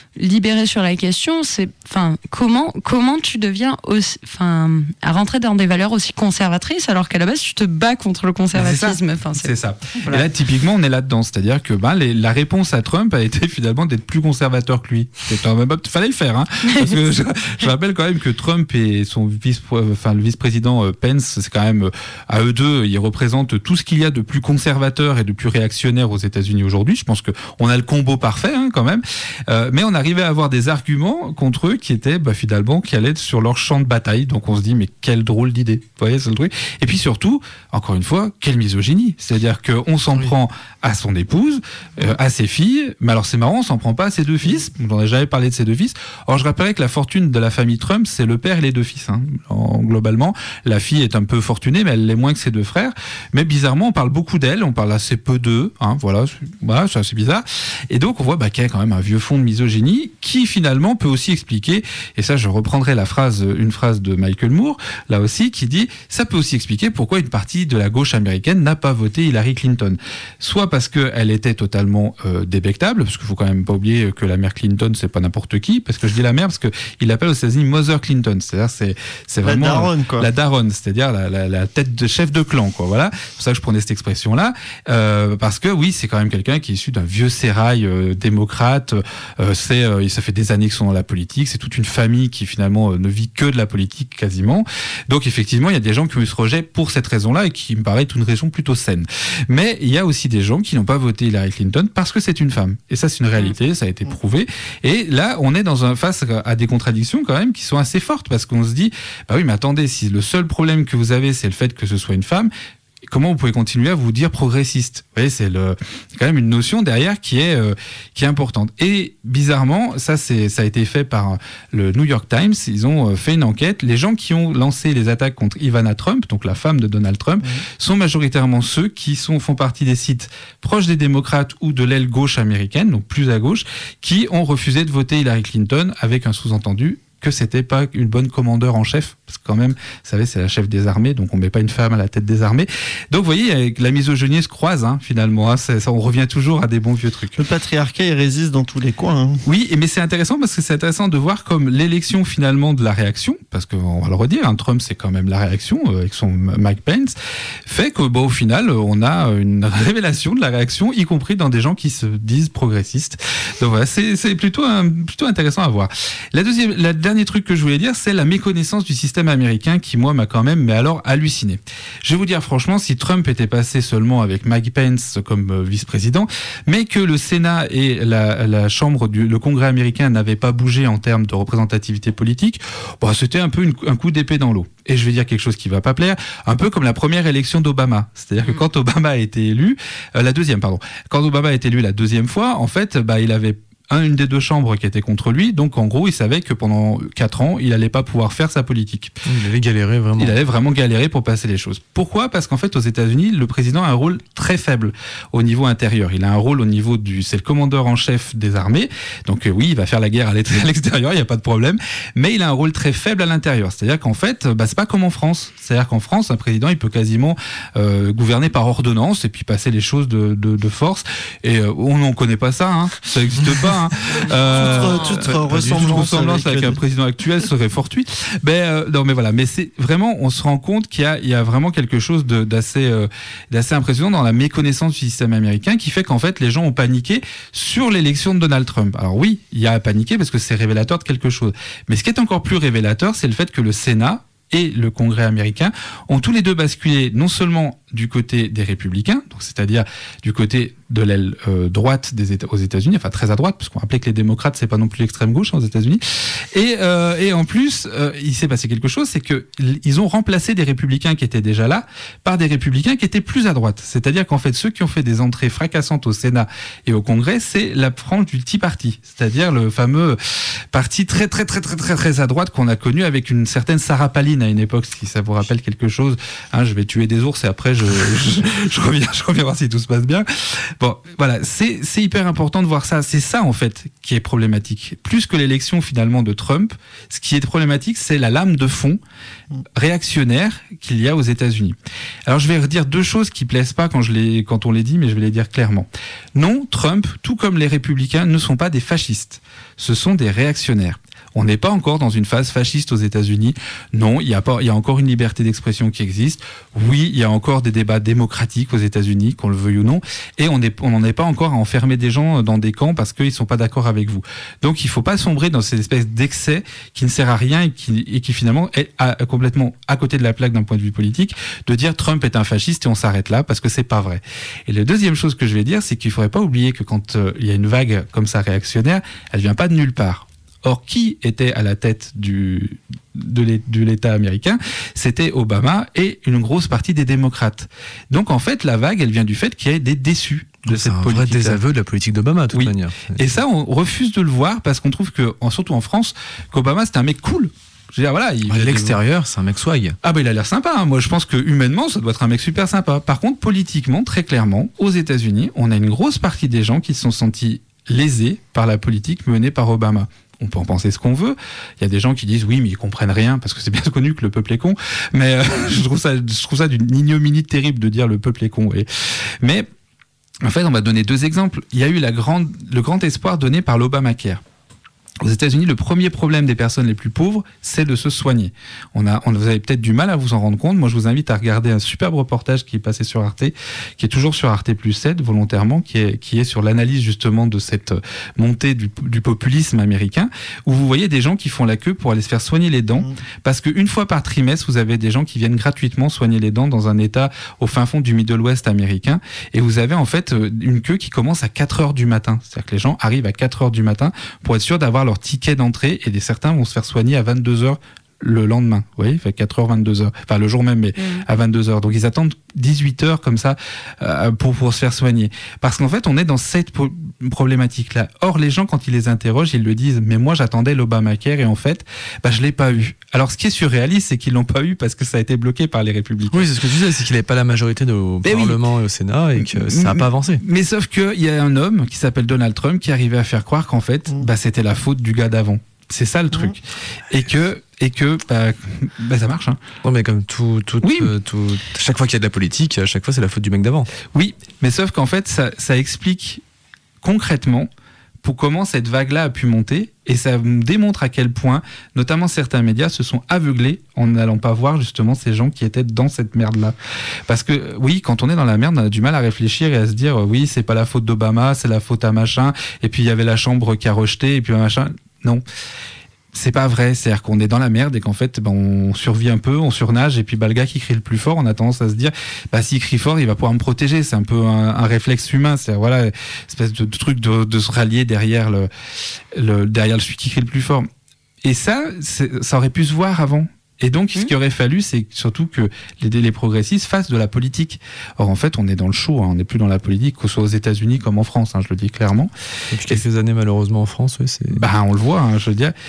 libéré sur la question, c'est, enfin, comment, comment tu deviens aussi, enfin, à rentrer dans des valeurs aussi conservatrices alors qu'à la base tu te bats contre le conservatisme. Enfin, c'est, c'est ça. Voilà. Et là, typiquement, on est là-dedans, c'est-à-dire que ben, les, la réponse à Trump a été finalement d'être plus conservateur que lui. Il fallait le faire, hein, parce que je, je rappelle quand même que Trump et son vice, enfin le vice-président Pence, c'est quand même à eux deux, ils représentent tout ce qu'il y a de plus conservateur et de plus réactionnaire aux États-Unis aujourd'hui. Je pense que on a le combo parfait, hein, quand même. Euh, mais on arrivait à avoir des arguments contre eux qui étaient bah, finalement qui allaient sur leur champ de bataille. Donc on se dit mais quelle drôle d'idée. Vous voyez, c'est le truc. Et puis surtout, encore une fois, quelle misogynie. C'est-à-dire qu'on s'en oui. prend à son épouse, euh, à ses filles. Mais alors c'est marrant, on s'en prend pas à ses deux fils. On n'en a jamais parlé de ses deux fils. Or je rappellerai que la fortune de la famille Trump, c'est le père et les deux fils. Hein. En, globalement, la fille est un peu fortunée, mais elle l'est moins que ses deux frères. Mais bizarrement, on parle beaucoup d'elle. On parle assez peu d'eux. Hein. Voilà, c'est, voilà, c'est assez bizarre. Et donc on voit bah, qu'il y a quand même un vieux fond de misogynie qui finalement peut aussi expliquer, et ça je reprendrai la phrase, une phrase de Michael Moore, là aussi, qui dit, ça peut aussi expliquer pourquoi une partie de la gauche américaine n'a pas voté Hillary Clinton. Soit parce qu'elle était totalement euh, débectable, parce qu'il faut quand même pas oublier que la mère Clinton, c'est pas n'importe qui, parce que je dis la mère parce qu'il l'appelle aux États-Unis Mother Clinton, c'est-à-dire c'est, c'est vraiment la daronne, quoi. La daronne, c'est-à-dire la, la, la tête de chef de clan, quoi. Voilà, c'est pour ça que je prenais cette expression-là, euh, parce que oui, c'est quand même quelqu'un qui est issu d'un vieux sérail euh, démocrate, euh, c'est Euh, ça fait des années qu'ils sont dans la politique, c'est toute une famille qui finalement euh, ne vit que de la politique quasiment. Donc effectivement, il y a des gens qui ont eu ce rejet pour cette raison-là et qui me paraît une raison plutôt saine. Mais il y a aussi des gens qui n'ont pas voté Hillary Clinton parce que c'est une femme. Et ça, c'est une réalité, ça a été prouvé. Et là, on est dans un, face à des contradictions quand même qui sont assez fortes parce qu'on se dit, bah oui, mais attendez, si le seul problème que vous avez, c'est le fait que ce soit une femme, comment vous pouvez continuer à vous dire progressiste ? Vous voyez, c'est le, c'est quand même une notion derrière qui est, euh, qui est importante. Et bizarrement, ça, c'est, ça a été fait par le New York Times. Ils ont fait une enquête. Les gens qui ont lancé les attaques contre Ivana Trump, donc la femme de Donald Trump, mmh. sont majoritairement ceux qui sont, font partie des sites proches des démocrates ou de l'aile gauche américaine, donc plus à gauche, qui ont refusé de voter Hillary Clinton avec un sous-entendu que c'était pas une bonne commandeur en chef, parce que quand même, vous savez, c'est la chef des armées, donc on met pas une femme à la tête des armées. Donc vous voyez, la misogynie se croise, hein, finalement, hein, c'est, ça, on revient toujours à des bons vieux trucs. Le patriarcat, il résiste dans tous les coins. Hein. Oui, mais c'est intéressant parce que c'est intéressant de voir comme l'élection finalement de la réaction, parce qu'on va le redire, hein, Trump c'est quand même la réaction, euh, avec son Mike Pence, fait que bon, au final, on a une révélation de la réaction, y compris dans des gens qui se disent progressistes. Donc voilà, c'est, c'est plutôt, un, plutôt intéressant à voir. La deuxième, la dernier truc que je voulais dire, c'est la méconnaissance du système américain qui, moi, m'a quand même, mais alors, halluciné. Je vais vous dire franchement, si Trump était passé seulement avec Mike Pence comme euh, vice-président, mais que le Sénat et la, la Chambre du le Congrès américain n'avaient pas bougé en termes de représentativité politique, bon, c'était un peu une, un coup d'épée dans l'eau. Et je vais dire quelque chose qui va pas plaire, un peu comme la première élection d'Obama. C'est-à-dire que quand Obama a été élu, euh, la deuxième, pardon, quand Obama a été élu la deuxième fois, en fait, bah, il avait un, une des deux chambres qui était contre lui, donc en gros il savait que pendant quatre ans il allait pas pouvoir faire sa politique. Il allait galérer vraiment. Il allait vraiment galérer pour passer les choses. Pourquoi ? Parce qu'en fait aux États-Unis le président a un rôle très faible au niveau intérieur. Il a un rôle au niveau du, c'est le commandeur en chef des armées, donc euh, oui il va faire la guerre à l'extérieur, il y a pas de problème, mais il a un rôle très faible à l'intérieur. C'est-à-dire qu'en fait bah, c'est pas comme en France. C'est-à-dire qu'en France un président il peut quasiment euh, gouverner par ordonnance et puis passer les choses de, de, de force. Et euh, on n'en connaît pas ça, hein. Ça n'existe pas. Hein. Euh, toute, toute euh, ressemblance, ressemblance avec, avec un président actuel serait fortuite. Mais euh, non, mais voilà. Mais c'est vraiment, on se rend compte qu'il y a, il y a vraiment quelque chose de, d'assez, euh, d'assez impressionnant dans la méconnaissance du système américain, qui fait qu'en fait les gens ont paniqué sur l'élection de Donald Trump. Alors oui, il y a à paniquer parce que c'est révélateur de quelque chose. Mais ce qui est encore plus révélateur, c'est le fait que le Sénat et le Congrès américain ont tous les deux basculé non seulement du côté des républicains, donc c'est-à-dire du côté de l'aile euh, droite des États, aux États-Unis, enfin très à droite, parce qu'on rappelait que les démocrates c'est pas non plus l'extrême gauche aux États-Unis. Et, euh, et en plus, euh, il s'est passé quelque chose, c'est que ils ont remplacé des républicains qui étaient déjà là par des républicains qui étaient plus à droite. C'est-à-dire qu'en fait, ceux qui ont fait des entrées fracassantes au Sénat et au Congrès, c'est la frange du Tea Party, c'est-à-dire le fameux parti très très très très très très à droite qu'on a connu avec une certaine Sarah Palin à une époque, si ça vous rappelle quelque chose. Hein, je vais tuer des ours et après je, je, je reviens, je reviens voir si tout se passe bien. Bon, voilà, c'est, c'est hyper important de voir ça. C'est ça en fait qui est problématique. Plus que l'élection finalement de Trump, ce qui est problématique, c'est la lame de fond réactionnaire qu'il y a aux États-Unis. Alors je vais redire deux choses qui plaisent pas quand je les, quand on les dit, mais je vais les dire clairement. Non, Trump, tout comme les républicains, ne sont pas des fascistes. Ce sont des réactionnaires. On n'est pas encore dans une phase fasciste aux États-Unis. Non, il y a pas, il y a encore une liberté d'expression qui existe. Oui, il y a encore des débats démocratiques aux États-Unis, qu'on le veuille ou non. Et on n'est, on n'en est pas encore à enfermer des gens dans des camps parce qu'ils sont pas d'accord avec vous. Donc, il faut pas sombrer dans cette espèce d'excès qui ne sert à rien et qui, et qui finalement est à, complètement à côté de la plaque d'un point de vue politique, de dire Trump est un fasciste et on s'arrête là parce que c'est pas vrai. Et la deuxième chose que je vais dire, c'est qu'il faudrait pas oublier que quand euh, il y a une vague comme ça réactionnaire, elle vient pas de nulle part. Or, qui était à la tête du, de l'État américain? C'était Obama et une grosse partie des démocrates. Donc, en fait, la vague, elle vient du fait qu'il y ait des déçus de c'est cette un politique. vrai désaveu de la politique d'Obama, de toute oui. manière. Et ça, on refuse de le voir parce qu'on trouve que, surtout en France, qu'Obama, c'était un mec cool. Je veux dire, voilà, il à l'extérieur, c'est un mec swag. Ah bah il a l'air sympa. Hein. Moi, je pense que humainement, ça doit être un mec super sympa. Par contre, politiquement, très clairement, aux États-Unis, on a une grosse partie des gens qui se sont sentis lésés par la politique menée par Obama. On peut en penser ce qu'on veut. Il y a des gens qui disent oui, mais ils comprennent rien parce que c'est bien connu que le peuple est con. Mais euh, je trouve ça, je trouve ça d'une ignominie terrible de dire le peuple est con. Et... Mais en fait, on va donner deux exemples. Il y a eu la grande, le grand espoir donné par l'Obamacare. Aux États-Unis, le premier problème des personnes les plus pauvres, c'est de se soigner. On a, on, vous avez peut-être du mal à vous en rendre compte. Moi, je vous invite à regarder un superbe reportage qui est passé sur Arte, qui est toujours sur Arte plus sept, volontairement, qui est, qui est sur l'analyse justement de cette montée du, du populisme américain, où vous voyez des gens qui font la queue pour aller se faire soigner les dents, parce qu'une fois par trimestre, vous avez des gens qui viennent gratuitement soigner les dents dans un état au fin fond du Middle West américain, et vous avez en fait une queue qui commence à quatre heures du matin. C'est-à-dire que les gens arrivent à quatre heures du matin pour être sûrs d'avoir leur ticket d'entrée, et des certains vont se faire soigner à vingt-deux heures le lendemain. Vous voyez, il fait quatre heures, vingt-deux heures. Enfin, le jour même, mais mmh. à vingt-deux heures. Donc, ils attendent dix-huit heures comme ça euh, pour, pour se faire soigner. Parce qu'en fait, on est dans cette po- problématique-là. Or, les gens, quand ils les interrogent, ils le disent, mais moi, j'attendais l'Obamacare et en fait, bah, je l'ai pas eu. Alors, ce qui est surréaliste, c'est qu'ils l'ont pas eu parce que ça a été bloqué par les Républicains. Oui, c'est ce que tu disais, c'est qu'il n'avait pas la majorité de, au mais Parlement oui. et au Sénat et que ça n'a pas avancé. Mais sauf qu'il y a un homme qui s'appelle Donald Trump qui arrivait à faire croire qu'en fait, mmh. bah, c'était la faute du gars d'avant. C'est ça le truc. Mmh. Et que, et que bah, bah, ça marche. Hein. Non, mais comme tout, tout, oui. euh, tout, chaque fois qu'il y a de la politique, à chaque fois, c'est la faute du mec d'avant. Oui, mais sauf qu'en fait, ça, ça explique concrètement pour comment cette vague-là a pu monter, et ça démontre à quel point, notamment certains médias, se sont aveuglés en n'allant pas voir justement ces gens qui étaient dans cette merde-là. Parce que oui, quand on est dans la merde, on a du mal à réfléchir et à se dire oui, c'est pas la faute d'Obama, c'est la faute à machin, et puis il y avait la Chambre qui a rejeté, et puis machin. Non. C'est pas vrai, c'est-à-dire qu'on est dans la merde et qu'en fait ben, on survit un peu, on surnage, et puis bah, le gars qui crie le plus fort, on a tendance à se dire bah s'il crie fort il va pouvoir me protéger, c'est un peu un, un réflexe humain, c'est voilà, une espèce de, de truc de, de se rallier derrière le, le derrière celui qui crie le plus fort. Et ça, c'est, ça aurait pu se voir avant. Et donc, mmh. ce qu'il aurait fallu, c'est surtout que les, les progressistes fassent de la politique. Or, en fait, on est dans le show, hein, on n'est plus dans la politique, que ce soit aux États-Unis comme en France, hein, je le dis clairement. Depuis quelques années, malheureusement, en France, oui, c'est... Bah, on le voit, hein, je veux dire.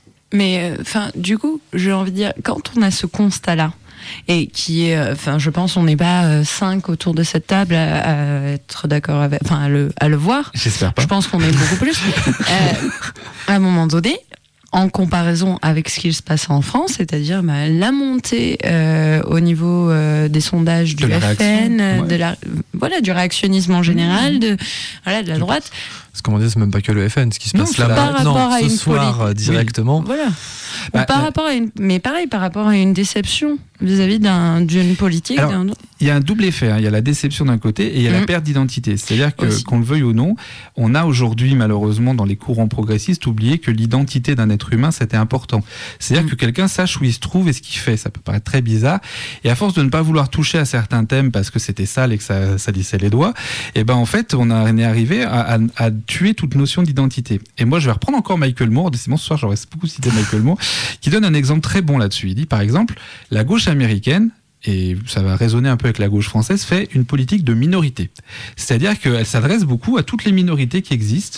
Mais, enfin, euh, du coup, j'ai envie de dire, quand on a ce constat-là, et qui est, enfin, euh, je pense, on n'est pas euh, cinq autour de cette table à, à être d'accord avec, enfin, à le, à le voir. J'espère pas. Je pense qu'on est beaucoup plus. euh, à un moment donné, en comparaison avec ce qui se passe en France, c'est-à-dire bah, la montée euh, au niveau euh, des sondages du F N, ouais. de la, voilà, du réactionnisme en général, de, voilà, de la droite. Parce qu'on dit, c'est même pas que le F N, ce qui se non, passe là par maintenant, rapport à ce une soir poli- directement. Oui. Voilà. Bah, par euh, rapport à une, mais pareil, par rapport à une déception vis-à-vis d'un, d'une politique. Alors, d'un... il y a un double effet. Hein. Il y a la déception d'un côté et il y a mmh. la perte d'identité. C'est-à-dire que, Aussi. qu'on le veuille ou non, on a aujourd'hui, malheureusement, dans les courants progressistes, oublié que l'identité d'un être humain, c'était important. C'est-à-dire mmh. que quelqu'un sache où il se trouve et ce qu'il fait. Ça peut paraître très bizarre. Et à force de ne pas vouloir toucher à certains thèmes parce que c'était sale et que ça salissait les doigts, et ben en fait, on en est arrivé à, à, à tuer toute notion d'identité. Et moi, je vais reprendre encore Michael Moore. Décidément, ce soir, j'aurais beaucoup cité Michael Moore, qui donne un exemple très bon là-dessus. Il dit, par exemple, la gauche américaine, et ça va résonner un peu avec la gauche française, fait une politique de minorité. C'est-à-dire qu'elle s'adresse beaucoup à toutes les minorités qui existent.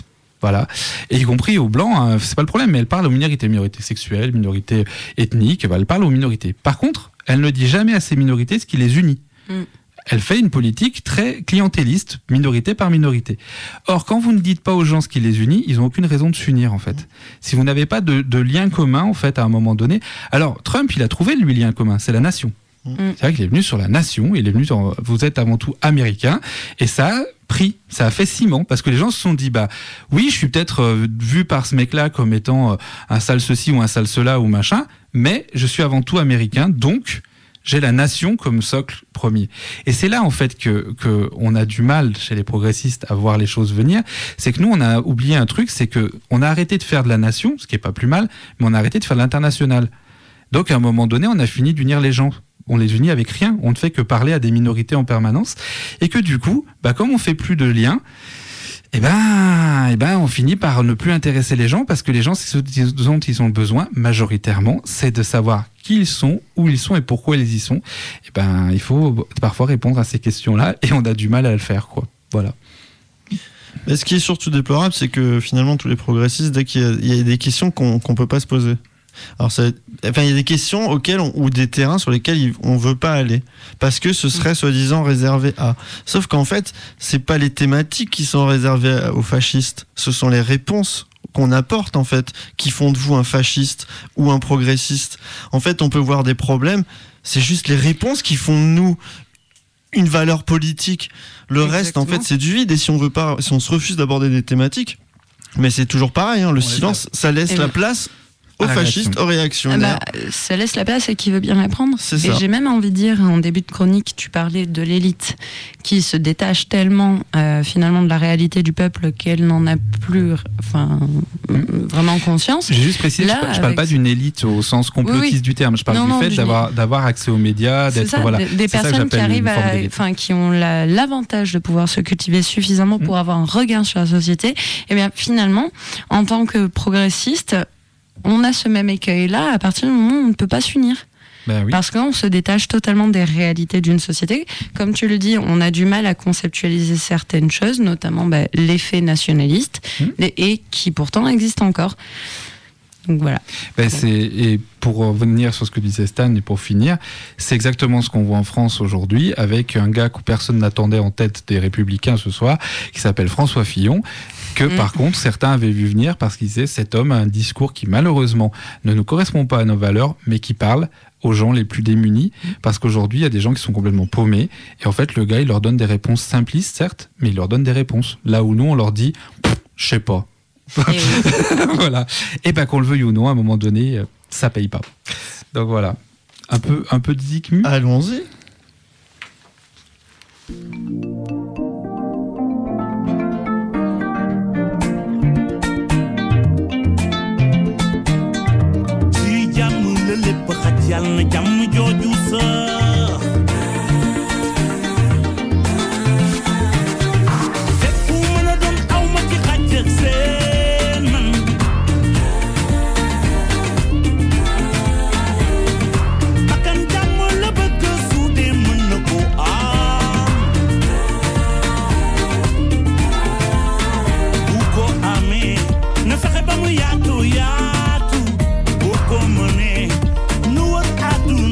Voilà. Et y compris aux blancs, hein, c'est pas le problème, mais elle parle aux minorités, minorités sexuelles, minorités ethniques, bah, elle parle aux minorités. Par contre, elle ne dit jamais à ces minorités ce qui les unit. Mm. Elle fait une politique très clientéliste, minorité par minorité. Or, quand vous ne dites pas aux gens ce qui les unit, ils n'ont aucune raison de s'unir, en fait. Si vous n'avez pas de, de lien commun, en fait, à un moment donné... Alors, Trump, il a trouvé, lui, lien commun, c'est la nation. Mm. C'est vrai qu'il est venu sur la nation, il est venu sur... Vous êtes avant tout américain, et ça a pris, ça a fait ciment, parce que les gens se sont dit, bah, oui, je suis peut-être euh, vu par ce mec-là comme étant euh, un sale ceci ou un sale cela ou machin, mais je suis avant tout américain, donc... j'ai la nation comme socle premier. Et c'est là, en fait, que, que on a du mal, chez les progressistes, à voir les choses venir. C'est que nous, on a oublié un truc, c'est que on a arrêté de faire de la nation, ce qui est pas plus mal, mais on a arrêté de faire de l'international. Donc, à un moment donné, on a fini d'unir les gens. On les unit avec rien. On ne fait que parler à des minorités en permanence. Et que du coup, bah, comme on fait plus de liens, eh ben, eh ben, on finit par ne plus intéresser les gens, parce que les gens, ce dont ils ont besoin, majoritairement, c'est de savoir qui ils sont, où ils sont et pourquoi ils y sont. Eh ben, il faut parfois répondre à ces questions-là, et on a du mal à le faire, quoi. Voilà. Mais ce qui est surtout déplorable, c'est que finalement, tous les progressistes, dès qu'il y a, il y a des questions qu'on qu'on peut pas se poser. Alors, ça, enfin, il y a des questions auxquelles on, ou des terrains sur lesquels on veut pas aller, parce que ce serait soi-disant réservé à. Sauf qu'en fait, c'est pas les thématiques qui sont réservées aux fascistes, ce sont les réponses qu'on apporte, en fait, qui font de vous un fasciste ou un progressiste. En fait, on peut voir des problèmes, c'est juste les réponses qui font de nous une valeur politique. Le Exactement. Reste, en fait, c'est du vide. Et si on veut pas, si on se refuse d'aborder des thématiques, mais c'est toujours pareil, hein, le on silence, ça laisse et la place aux fascistes, aux réactionnaires. Ah bah, ça laisse la place à qui veut bien répondre. C'est et ça. j'ai même envie de dire, en début de chronique, tu parlais de l'élite qui se détache tellement euh, finalement de la réalité du peuple qu'elle n'en a plus enfin, mmh. vraiment conscience. J'ai juste précisé, Là, je, ne parle avec... pas d'une élite au sens complotiste oui, oui. du terme. Je parle non, du non, fait d'avoir, d'avoir accès aux médias, d'être ça, voilà. Des, des personnes qui arrivent à, enfin, qui ont la, l'avantage de pouvoir se cultiver suffisamment mmh. pour avoir un regain sur la société. Et bien finalement, en tant que progressiste, on a ce même écueil-là à partir du moment où on ne peut pas s'unir. Ben oui. Parce qu'on se détache totalement des réalités d'une société. Comme tu le dis, on a du mal à conceptualiser certaines choses, notamment bah, l'effet nationaliste, mmh. et qui pourtant existent encore. Donc voilà. Ben c'est, et pour revenir sur ce que disait Stan, et pour finir, c'est exactement ce qu'on voit en France aujourd'hui, avec un gars que personne n'attendait en tête des Républicains ce soir, qui s'appelle François Fillon, que mmh. par contre certains avaient vu venir parce qu'ils disaient cet homme a un discours qui malheureusement ne nous correspond pas à nos valeurs, mais qui parle aux gens les plus démunis, parce qu'aujourd'hui il y a des gens qui sont complètement paumés, et en fait le gars il leur donne des réponses simplistes certes, mais il leur donne des réponses, là où nous on leur dit je sais pas. Et oui. Voilà. Et ben qu'on le veuille ou non, à un moment donné, ça paye pas. Donc voilà. Un peu, un peu de zikmu. Allons-y. ci jàmm la lépp xaj yàlla na jàmm jooju sax. fépp fu mën a doon aw ma ci xaj ak seen man. bakkan jàmm la bëgg su dee mën na ko am. bu ko amee na fexe ba mu yaatu yaatu. bu ko mënee nu wër àdduna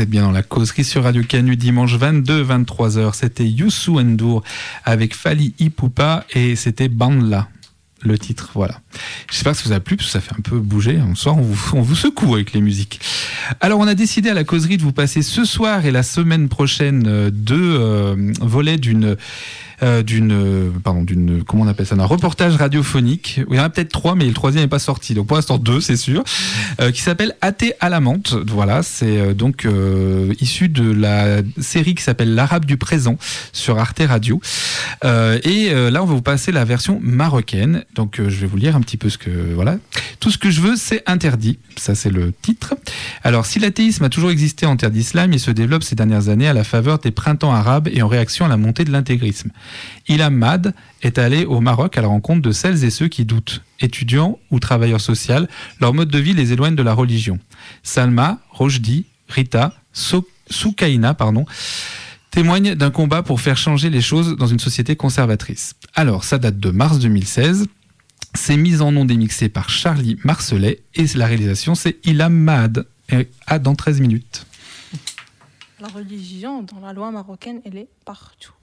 êtes bien dans la causerie sur Radio Canu, dimanche vingt-deux à vingt-trois heures. C'était Youssou N'Dour avec Fally Ipupa et c'était Bandla, le titre. Voilà. J'espère que ça vous a plu, parce que ça fait un peu bouger. Ce soir, on vous, on vous secoue avec les musiques. Alors, on a décidé à la causerie de vous passer ce soir et la semaine prochaine deux euh, volets d'une... Euh, d'une, pardon, d'une, comment on appelle ça, d'un reportage radiophonique. Il y en a peut-être trois, mais le troisième n'est pas sorti. Donc pour l'instant deux, c'est sûr. Euh, qui s'appelle Athée à la menthe. Voilà, c'est euh, donc euh, issu de la série qui s'appelle L'Arabe du présent sur Arte Radio. Euh, et euh, là, on va vous passer la version marocaine. Donc euh, je vais vous lire un petit peu ce que voilà. Tout ce que je veux, c'est interdit. Ça, c'est le titre. Alors, si l'athéisme a toujours existé en terre d'islam, il se développe ces dernières années à la faveur des printemps arabes et en réaction à la montée de l'intégrisme. Ilham Mad est allé au Maroc à la rencontre de celles et ceux qui doutent. Étudiants ou travailleurs sociaux, leur mode de vie les éloigne de la religion. Salma, Rojdi, Rita, so- Soukaina, pardon, témoignent d'un combat pour faire changer les choses dans une société conservatrice. Alors, ça date de mars deux mille seize. C'est mise en ondes et mixé par Charlie Marcelet et la réalisation, c'est Ilham Mad. Et à dans treize minutes. La religion, dans la loi marocaine, elle est partout.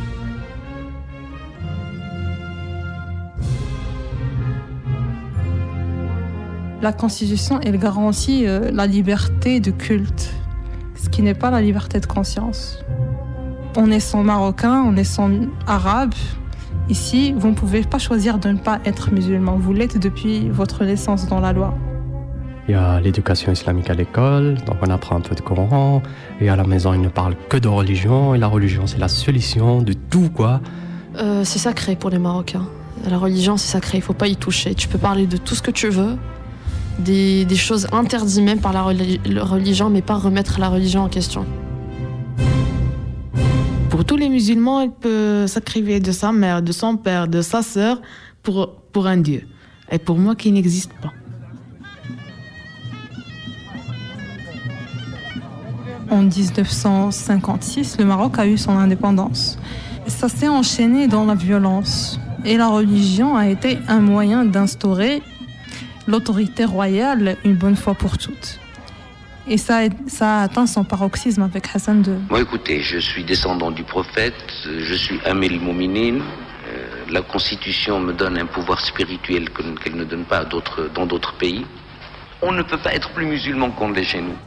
La Constitution, elle garantit euh, la liberté de culte, ce qui n'est pas la liberté de conscience. En naissant marocain, en naissant arabe, ici, vous ne pouvez pas choisir de ne pas être musulman. Vous l'êtes depuis votre naissance dans la loi. Il y a l'éducation islamique à l'école, donc on apprend un peu de Coran. Et à la maison, ils ne parlent que de religion. Et la religion, c'est la solution de tout, quoi. Euh, c'est sacré pour les Marocains. La religion, c'est sacré, il ne faut pas y toucher. Tu peux parler de tout ce que tu veux, des, des choses interdites même par la, reli- la religion, mais pas remettre la religion en question. Pour tous les musulmans, il peut sacrifier de sa mère, de son père, de sa sœur pour, pour un Dieu. Et pour moi, qui n'existe pas. En dix-neuf cent cinquante-six, le Maroc a eu son indépendance. Ça s'est enchaîné dans la violence. Et la religion a été un moyen d'instaurer l'autorité royale une bonne fois pour toutes. Et ça a, ça a atteint son paroxysme avec Hassan deux. Moi, écoutez, je suis descendant du prophète, je suis Amir al-Mouminin. Euh, la Constitution me donne un pouvoir spirituel qu'elle ne donne pas à d'autres, dans d'autres pays. On ne peut pas être plus musulman qu'on l'est chez nous.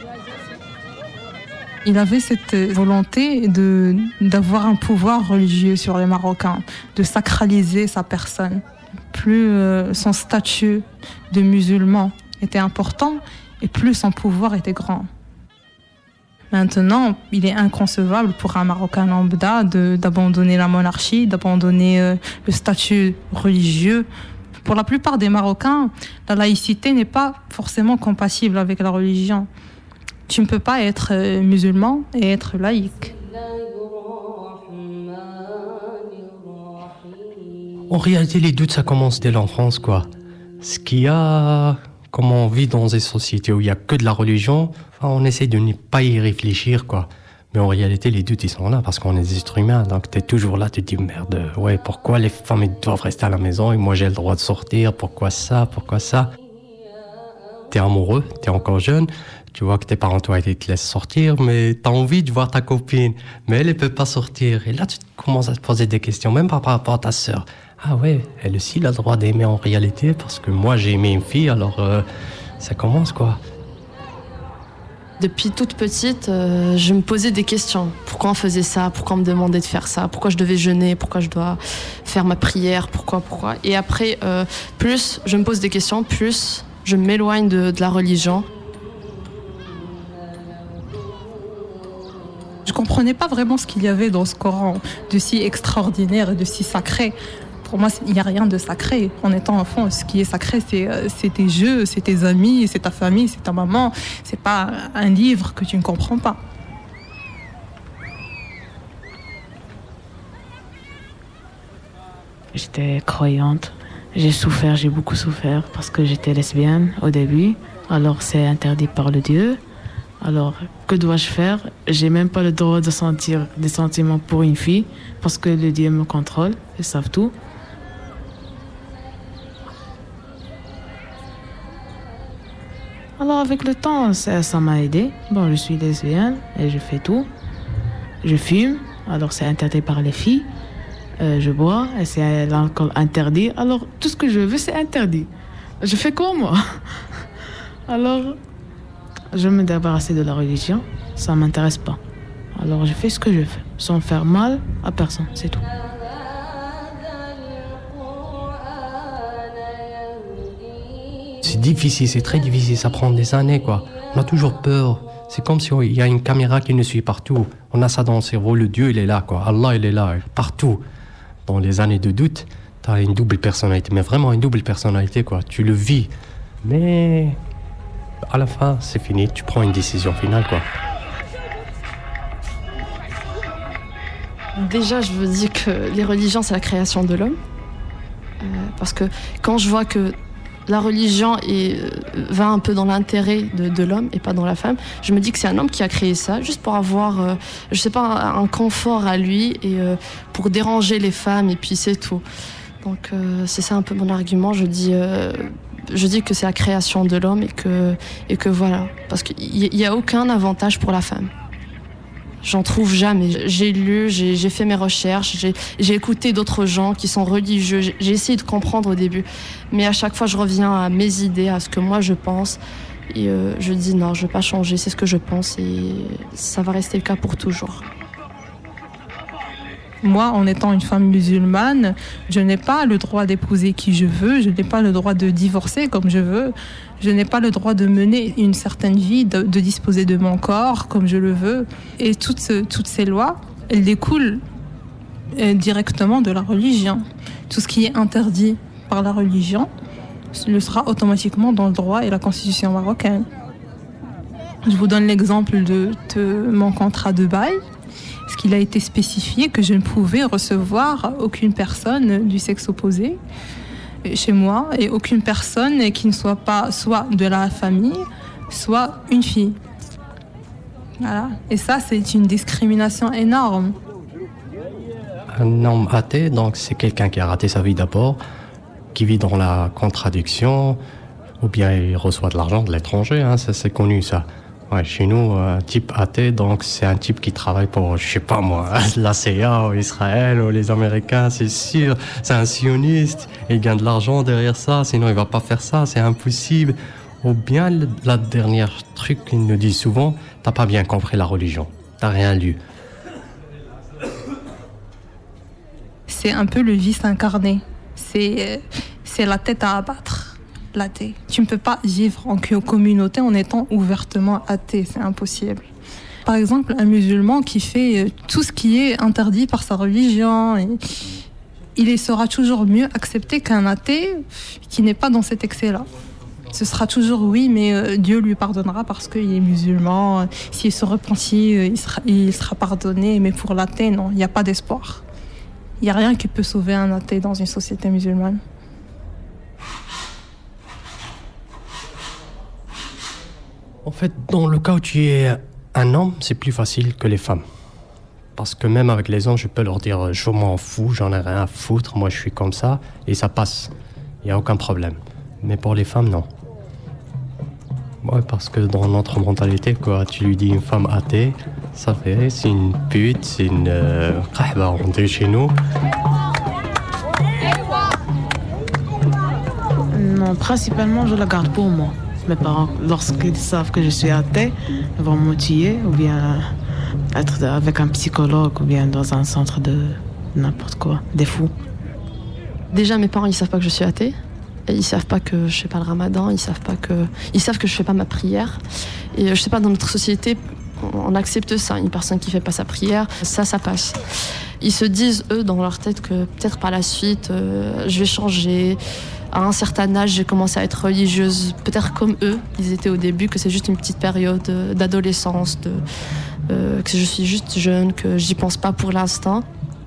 Il avait cette volonté de, d'avoir un pouvoir religieux sur les Marocains, de sacraliser sa personne. Plus euh, son statut de musulman était important, et plus son pouvoir était grand. Maintenant, il est inconcevable pour un Marocain lambda de, d'abandonner la monarchie, d'abandonner euh, le statut religieux. Pour la plupart des Marocains, la laïcité n'est pas forcément compatible avec la religion. Tu ne peux pas être euh, musulman et être laïque. En réalité, les doutes, ça commence dès l'enfance, quoi. Ce qu'il y a... Comment on vit dans des sociétés où il n'y a que de la religion, enfin, on essaie de ne pas y réfléchir, quoi. Mais en réalité, les doutes, ils sont là parce qu'on est des êtres humains. Donc, tu es toujours là, tu te dis, merde, ouais, pourquoi les femmes elles doivent rester à la maison et moi, j'ai le droit de sortir? Pourquoi ça? Pourquoi ça? Tu es amoureux, tu es encore jeune, tu vois que tes parents, toi, ils te laissent sortir, mais tu as envie de voir ta copine, mais elle ne peut pas sortir. Et là, tu commences à te poser des questions, même par rapport à ta sœur. Ah ouais, elle aussi elle a le droit d'aimer en réalité, parce que moi j'ai aimé une fille, alors euh, ça commence quoi. Depuis toute petite, euh, je me posais des questions. Pourquoi on faisait ça? Pourquoi on me demandait de faire ça? Pourquoi je devais jeûner? Pourquoi je dois faire ma prière? Pourquoi, pourquoi? Et après, euh, plus je me pose des questions, plus je m'éloigne de, de la religion. Je ne comprenais pas vraiment ce qu'il y avait dans ce Coran de si extraordinaire et de si sacré. Pour moi, il n'y a rien de sacré. En étant enfant, ce qui est sacré, c'est, c'est tes jeux, c'est tes amis, c'est ta famille, c'est ta maman. C'est pas un livre que tu ne comprends pas. J'étais croyante. J'ai souffert, j'ai beaucoup souffert parce que j'étais lesbienne au début. Alors c'est interdit par le Dieu. Alors, que dois-je faire? J'ai même pas le droit de sentir des sentiments pour une fille parce que le Dieu me contrôle, ils savent tout. Alors avec le temps, ça, ça m'a aidé. Bon, je suis lesbienne et je fais tout. Je fume, alors c'est interdit par les filles. Euh, je bois et c'est l'alcool interdit. Alors tout ce que je veux, c'est interdit. Je fais quoi moi? Alors, je me débarrasser de la religion, ça m'intéresse pas. Alors je fais ce que je fais, sans faire mal à personne, c'est tout. C'est difficile, c'est très difficile, ça prend des années, quoi. On a toujours peur. C'est comme s'il y a une caméra qui nous suit partout. On a ça dans le cerveau, le Dieu, il est là, quoi. Allah, il est là, partout. Dans les années de doute, tu as une double personnalité, mais vraiment une double personnalité, quoi. Tu le vis. Mais à la fin, c'est fini, tu prends une décision finale, quoi. Déjà, je veux dire que les religions, c'est la création de l'homme. Euh, parce que quand je vois que la religion est, va un peu dans l'intérêt de, de l'homme et pas dans la femme, je me dis que c'est un homme qui a créé ça juste pour avoir, euh, je sais pas, un, un confort à lui et euh, pour déranger les femmes et puis c'est tout. Donc euh, c'est ça un peu mon argument. Je dis, euh, je dis que c'est la création de l'homme et que, et que voilà, parce qu'il n'y a aucun avantage pour la femme. J'en trouve jamais. J'ai lu, j'ai, j'ai fait mes recherches, j'ai, j'ai écouté d'autres gens qui sont religieux. J'ai, j'ai essayé de comprendre au début. Mais à chaque fois, je reviens à mes idées, à ce que moi je pense. Et euh, je dis non, je ne vais pas changer, c'est ce que je pense. Et ça va rester le cas pour toujours. Moi, en étant une femme musulmane, je n'ai pas le droit d'épouser qui je veux, je n'ai pas le droit de divorcer comme je veux, je n'ai pas le droit de mener une certaine vie, de, de disposer de mon corps comme je le veux. Et toutes, ce, toutes ces lois, elles découlent euh, directement de la religion. Tout ce qui est interdit par la religion le sera automatiquement dans le droit et la constitution marocaine. Je vous donne l'exemple de, de mon contrat de bail. Parce qu'il a été spécifié que je ne pouvais recevoir aucune personne du sexe opposé chez moi et aucune personne qui ne soit pas soit de la famille, soit une fille. Voilà. Et ça, c'est une discrimination énorme. Un homme athée, donc c'est quelqu'un qui a raté sa vie d'abord, qui vit dans la contradiction, ou bien il reçoit de l'argent de l'étranger, hein, ça c'est connu ça. Ouais, chez nous, un type athée, donc c'est un type qui travaille pour, je sais pas moi, la C I A ou Israël ou les Américains, c'est sûr. C'est un sioniste, il gagne de l'argent derrière ça, sinon il va pas faire ça, c'est impossible. Ou bien, la dernière truc qu'ils nous disent souvent, t'as pas bien compris la religion, t'as rien lu. C'est un peu le vice incarné, c'est, c'est la tête à abattre. L'athée. Tu ne peux pas vivre en communauté en étant ouvertement athée, c'est impossible. Par exemple, un musulman qui fait tout ce qui est interdit par sa religion, il sera toujours mieux accepté qu'un athée qui n'est pas dans cet excès-là. Ce sera toujours oui, mais Dieu lui pardonnera parce qu'il est musulman. S'il se repentit, il sera, il sera pardonné. Mais pour l'athée, non, il n'y a pas d'espoir. Il n'y a rien qui peut sauver un athée dans une société musulmane. En fait, dans le cas où tu es un homme, c'est plus facile que les femmes. Parce que même avec les hommes, je peux leur dire « je m'en fous, j'en ai rien à foutre, moi je suis comme ça » et ça passe. Il n'y a aucun problème. Mais pour les femmes, non. Ouais, parce que dans notre mentalité, quoi, tu lui dis une femme athée, ça fait, c'est une pute, c'est une... Euh, on dit chez nous. Non, principalement, je la garde pour moi. Mes parents, lorsqu'ils savent que je suis athée, ils vont m'outiller ou bien être avec un psychologue ou bien dans un centre de n'importe quoi, des fous. Déjà, mes parents, ils savent pas que je suis athée. Et ils savent pas que je fais pas le ramadan, ils savent pas que... Ils savent que je fais pas ma prière. Et je sais pas, dans notre société, on accepte ça. Une personne qui fait pas sa prière, ça, ça passe. Ils se disent, eux, dans leur tête, que peut-être par la suite, euh, je vais changer. À un certain âge, j'ai commencé à être religieuse, peut-être comme eux, ils étaient au début, que c'est juste une petite période d'adolescence, de, euh, que je suis juste jeune, que j'y pense pas pour l'instant.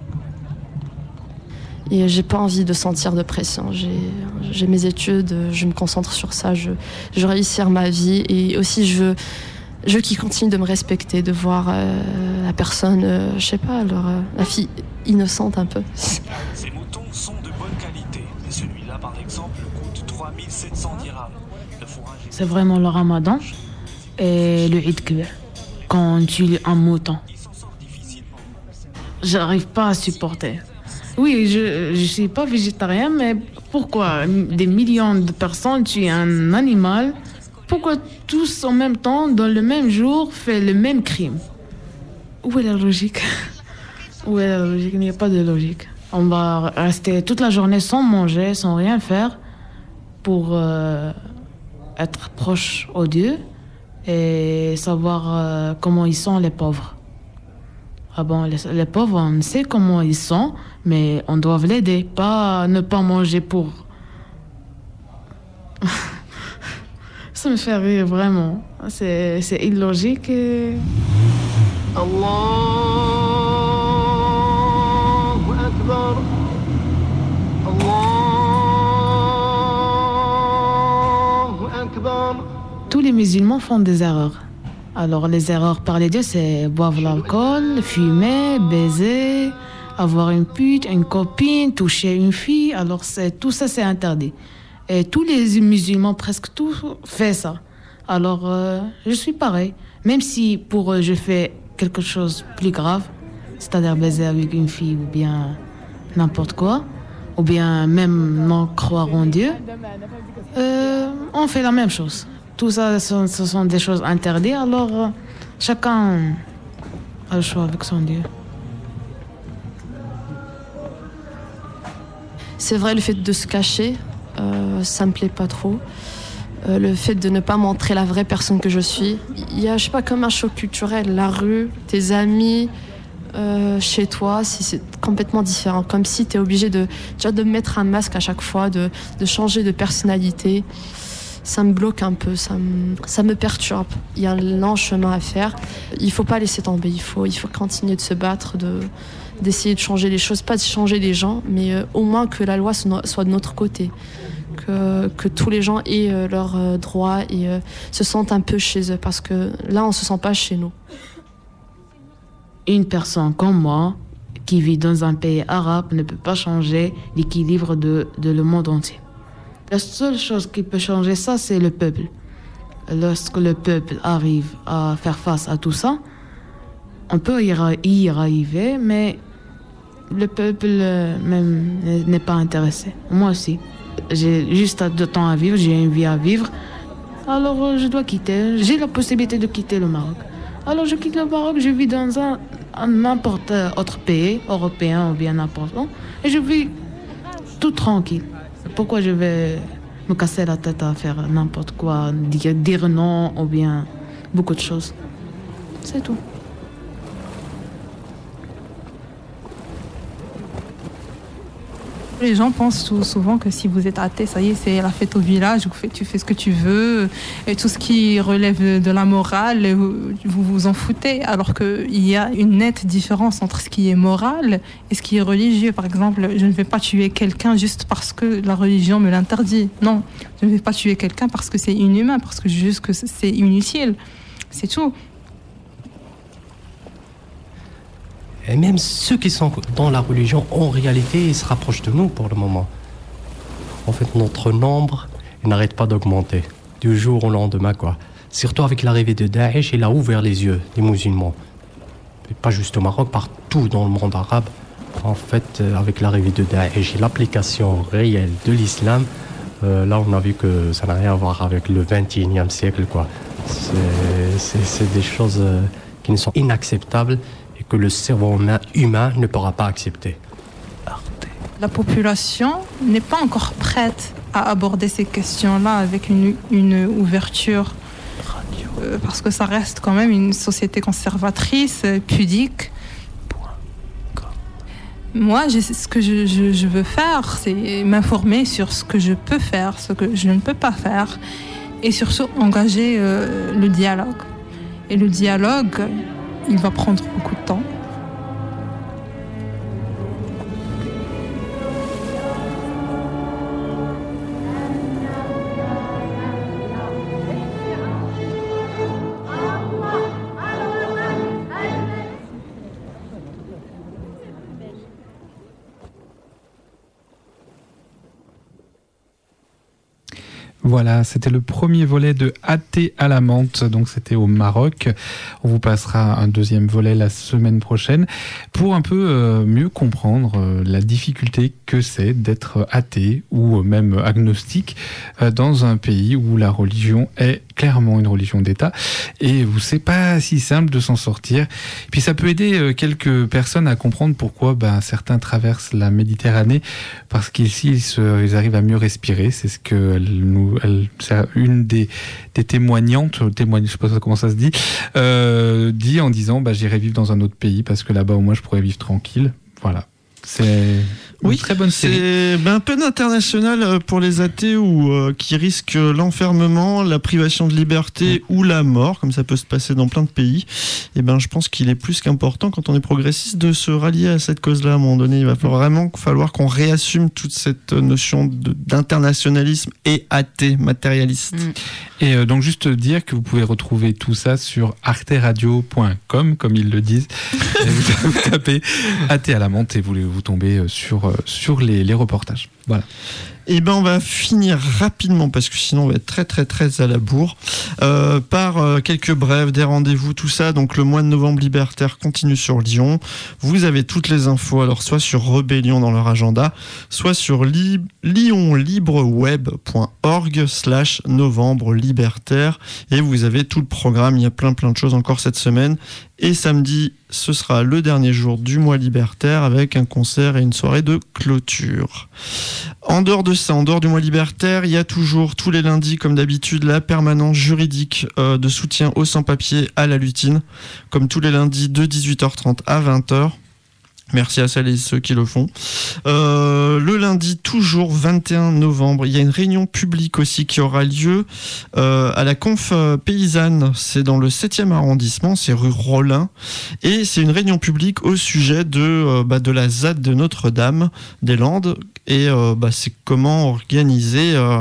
Et j'ai pas envie de sentir de pression. J'ai, j'ai mes études, je me concentre sur ça, je, je veux réussir ma vie. Et aussi, je veux, je veux qu'ils continuent de me respecter, de voir euh, la personne, euh, je sais pas, leur, euh, la fille innocente un peu. Ces moutons sont de bonne qualité. Et celui-là, par exemple, coûte trois mille sept cents dirhams. Le fourrage est... c'est vraiment le ramadan et le Eid Kibir, quand on tue un mouton. J'arrive pas à supporter. Oui, je ne suis pas végétarien, mais pourquoi des millions de personnes tuent un animal? Pourquoi tous en même temps, dans le même jour, font le même crime? Où est la logique? Où est la logique? Il n'y a pas de logique. On va rester toute la journée sans manger, sans rien faire, pour euh, être proche aux dieux et savoir euh, comment ils sont les pauvres. Ah bon, les, les pauvres, on sait comment ils sont, mais on doit l'aider, pas ne pas manger pour. Ça me fait rire vraiment. C'est, c'est illogique. Et... Allahu Akbar. Allahu Akbar. Tous les musulmans font des erreurs. Alors les erreurs par les dieux, c'est boire l'alcool, fumer, baiser, avoir une pute, une copine, toucher une fille. Alors c'est, tout ça, c'est interdit. Et tous les musulmans, presque tous, font ça. Alors euh, je suis pareil. Même si pour eux, je fais quelque chose de plus grave, c'est-à-dire baiser avec une fille ou bien n'importe quoi, ou bien même non croire en Dieu, euh, on fait la même chose. Tout ça, ce sont des choses interdites, alors euh, chacun a le choix avec son Dieu. C'est vrai, le fait de se cacher, euh, ça me plaît pas trop. Euh, le fait de ne pas montrer la vraie personne que je suis. Il y a, je sais pas, comme un choc culturel. La rue, tes amis, euh, chez toi, si c'est complètement différent. Comme si tu es obligé de, déjà de mettre un masque à chaque fois, de, de changer de personnalité. Ça me bloque un peu, ça me, ça me perturbe. Il y a un long chemin à faire. Il faut pas laisser tomber, il faut, il faut continuer de se battre, de, d'essayer de changer les choses. Pas de changer les gens, mais euh, au moins que la loi soit de notre côté. Que, que tous les gens aient euh, leurs euh, droits et euh, se sentent un peu chez eux. Parce que là, on se sent pas chez nous. Une personne comme moi, qui vit dans un pays arabe, ne peut pas changer l'équilibre de, de le monde entier. La seule chose qui peut changer ça, c'est le peuple. Lorsque le peuple arrive à faire face à tout ça, on peut y arriver, mais le peuple même n'est pas intéressé. Moi aussi. J'ai juste de temps à vivre, j'ai une vie à vivre. Alors je dois quitter. J'ai la possibilité de quitter le Maroc. Alors je quitte le Maroc, je vis dans un, un n'importe autre pays, européen ou bien n'importe où, et je vis tout tranquille. Pourquoi je vais me casser la tête à faire n'importe quoi, dire, dire non ou bien beaucoup de choses. C'est tout. Les gens pensent tout, souvent que si vous êtes athée, ça y est, c'est la fête au village, vous faites, tu fais ce que tu veux, et tout ce qui relève de la morale, vous vous, vous en foutez, alors qu'il y a une nette différence entre ce qui est moral et ce qui est religieux. Par exemple, je ne vais pas tuer quelqu'un juste parce que la religion me l'interdit. Non, je ne vais pas tuer quelqu'un parce que c'est inhumain, parce que juste que c'est inutile. C'est tout. Et même ceux qui sont dans la religion, en réalité, ils se rapprochent de nous pour le moment. En fait, notre nombre il n'arrête pas d'augmenter, du jour au lendemain, quoi. Surtout avec l'arrivée de Daesh, il a ouvert les yeux des musulmans. Et pas juste au Maroc, partout dans le monde arabe. En fait, avec l'arrivée de Daesh et l'application réelle de l'islam, euh, là, on a vu que ça n'a rien à voir avec le vingt et unième siècle, quoi. C'est, c'est, c'est des choses euh, qui ne sont inacceptables que le cerveau humain ne pourra pas accepter. La population n'est pas encore prête à aborder ces questions-là avec une, une ouverture, euh, parce que ça reste quand même une société conservatrice, pudique. Moi, j'ai, ce que je, je, je veux faire, c'est m'informer sur ce que je peux faire, ce que je ne peux pas faire, et surtout engager euh, le dialogue. Et le dialogue, il va prendre beaucoup de temps. Voilà, c'était le premier volet de Athée à la menthe, donc c'était au Maroc. On vous passera un deuxième volet la semaine prochaine pour un peu euh, mieux comprendre euh, la difficulté que c'est d'être athée ou même agnostique euh, dans un pays où la religion est clairement une religion d'État et où c'est pas si simple de s'en sortir. Et puis ça peut aider euh, quelques personnes à comprendre pourquoi ben, certains traversent la Méditerranée, parce qu'ici ils, se, ils arrivent à mieux respirer. C'est ce que elle nous Elle, c'est une des, des témoignantes, témoigne, je sais pas comment ça se dit, euh, dit en disant bah, j'irai vivre dans un autre pays parce que là-bas au moins je pourrais vivre tranquille. Voilà. C'est une oui, très bonne série. C'est ben, un peu d'international pour les athées ou euh, qui risquent l'enfermement, la privation de liberté mmh. ou la mort, comme ça peut se passer dans plein de pays. Et ben, je pense qu'il est plus qu'important quand on est progressiste de se rallier à cette cause-là. À un moment donné, il va falloir vraiment falloir qu'on réassume toute cette notion de, d'internationalisme et athée matérialiste. Mmh. Et euh, donc juste dire que vous pouvez retrouver tout ça sur arte radio point com, comme ils le disent. Et vous, vous tapez Athée à la menthe et vous, vous tombez sur, sur les, les reportages. Voilà. Et ben on va finir rapidement parce que sinon on va être très très très à la bourre euh, par euh, quelques brèves, des rendez-vous, tout ça. Donc le mois de novembre libertaire continue sur Lyon. Vous avez toutes les infos alors soit sur Rebellion dans leur agenda, soit sur li- lyonlibreweb point org slash novembre libertaire et vous avez tout le programme. Il y a plein plein de choses encore cette semaine. Et samedi, ce sera le dernier jour du mois libertaire avec un concert et une soirée de clôture. En dehors de ça, en dehors du mois libertaire, il y a toujours tous les lundis, comme d'habitude, la permanence juridique euh, de soutien aux sans-papiers à la lutine, comme tous les lundis de dix-huit heures trente à vingt heures. Merci à celles et ceux qui le font. Euh, le lundi, toujours vingt et un novembre, il y a une réunion publique aussi qui aura lieu euh, à la Conf Paysanne. C'est dans le septième arrondissement, c'est rue Rollin. Et c'est une réunion publique au sujet de, euh, bah, de la Z A D de Notre-Dame-des-Landes. Et euh, bah, c'est comment organiser euh,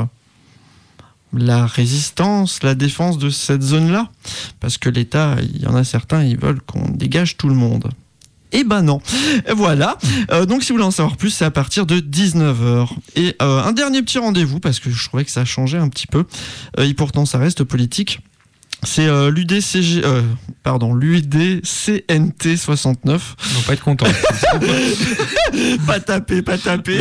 la résistance, la défense de cette zone-là. Parce que l'État, il y en a certains, ils veulent qu'on dégage tout le monde. Eh ben non, voilà. Euh, donc si vous voulez en savoir plus, c'est à partir de dix-neuf heures. Et euh, un dernier petit rendez-vous, parce que je trouvais que ça a changé un petit peu, euh, et pourtant ça reste politique. C'est euh, l'U D C G, euh, pardon, l'U D C N T soixante-neuf. On va pas être content. Pas taper, pas taper.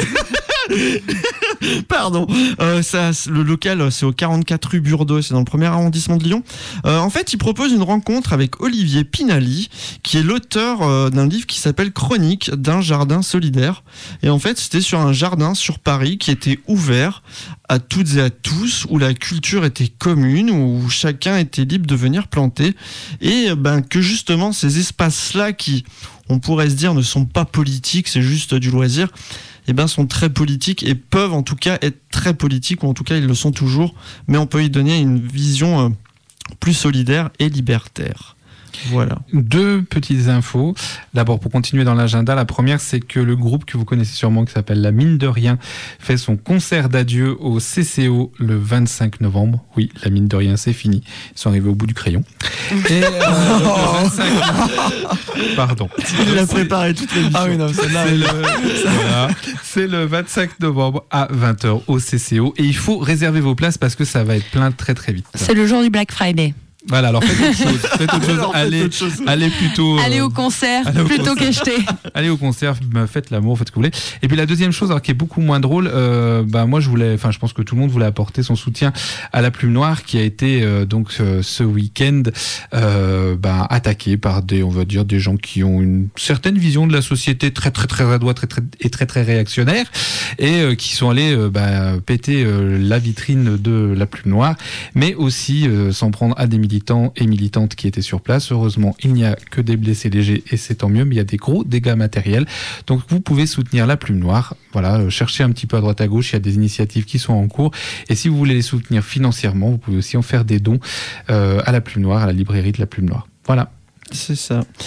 Pardon. Euh, ça, le local, c'est au quarante-quatre rue Burdeau, c'est dans le premier arrondissement de Lyon. Euh, en fait, il propose une rencontre avec Olivier Pinali, qui est l'auteur euh, d'un livre qui s'appelle Chronique d'un jardin solidaire. Et en fait, c'était sur un jardin sur Paris qui était ouvert à toutes et à tous, où la culture était commune, où chacun était libre de venir planter. Et ben, que justement, ces espaces-là qui, on pourrait se dire, ne sont pas politiques, c'est juste du loisir, eh ben, sont très politiques et peuvent en tout cas être très politiques, ou en tout cas ils le sont toujours, mais on peut y donner une vision euh, plus solidaire et libertaire. Voilà. Deux petites infos. D'abord, pour continuer dans l'agenda, la première, c'est que le groupe que vous connaissez sûrement, qui s'appelle La Mine de Rien, fait son concert d'adieu au C C O le vingt-cinq novembre. Oui, La Mine de Rien, c'est fini. Ils sont arrivés au bout du crayon. Et euh, le vingt-cinq... Pardon. Il l'a préparé toute l'émission. Ah oui, non, c'est là. C'est le... voilà. C'est le vingt-cinq novembre à vingt heures au C C O. Et il faut réserver vos places parce que ça va être plein très très vite. C'est le jour du Black Friday. Voilà, alors faites autre chose. Faites autre chose. Alors, allez, faites autre chose. allez plutôt. Euh, allez au concert allez au plutôt concert. qu'acheter. Allez au concert, faites l'amour, faites ce que vous voulez. Et puis la deuxième chose, alors qui est beaucoup moins drôle, euh, bah moi je voulais, enfin je pense que tout le monde voulait apporter son soutien à la Plume Noire, qui a été euh, donc euh, ce week-end euh, bah, attaqué par des, on va dire, des gens qui ont une certaine vision de la société très très très à droite, très très et très très réactionnaire, et euh, qui sont allés euh, bah, péter euh, la vitrine de la Plume Noire, mais aussi euh, s'en prendre à des militants et militantes qui étaient sur place. Heureusement, il n'y a que des blessés légers et c'est tant mieux, mais il y a des gros dégâts matériels. Donc vous pouvez soutenir la Plume Noire. Voilà, euh, cherchez un petit peu à droite à gauche, il y a des initiatives qui sont en cours. Et si vous voulez les soutenir financièrement, vous pouvez aussi en faire des dons euh, à la Plume Noire, à la librairie de la Plume Noire. Voilà. C'est ça.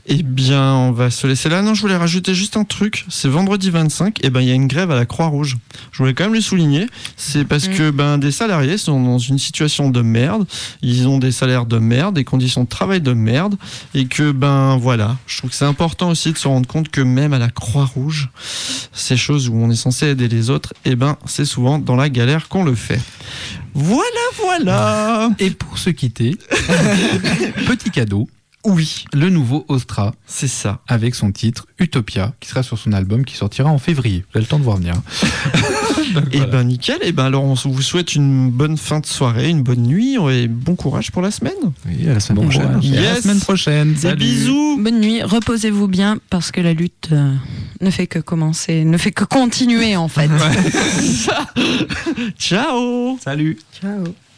Eh bien, on va se laisser là. Non, je voulais rajouter juste un truc. C'est vendredi vingt-cinq, et ben il y a une grève à la Croix-Rouge. Je voulais quand même le souligner. C'est parce mmh. que ben des salariés sont dans une situation de merde. Ils ont des salaires de merde, des conditions de travail de merde, et que ben voilà. Je trouve que c'est important aussi de se rendre compte que même à la Croix-Rouge, ces choses où on est censé aider les autres, et ben c'est souvent dans la galère qu'on le fait. Voilà, voilà. Et pour se quitter, petit cadeau. Oui, le nouveau Ostra. C'est ça. Avec son titre Utopia, qui sera sur son album qui sortira en février. Vous avez le temps de voir venir. Donc, et voilà. ben nickel. Et ben alors on vous souhaite une bonne fin de soirée, une bonne nuit et bon courage pour la semaine. Oui, à la semaine bon prochaine. Yes. À la semaine prochaine. Des bisous. Bonne nuit. Reposez-vous bien parce que la lutte euh, ne fait que commencer, ne fait que continuer en fait. Ciao. Salut. Ciao.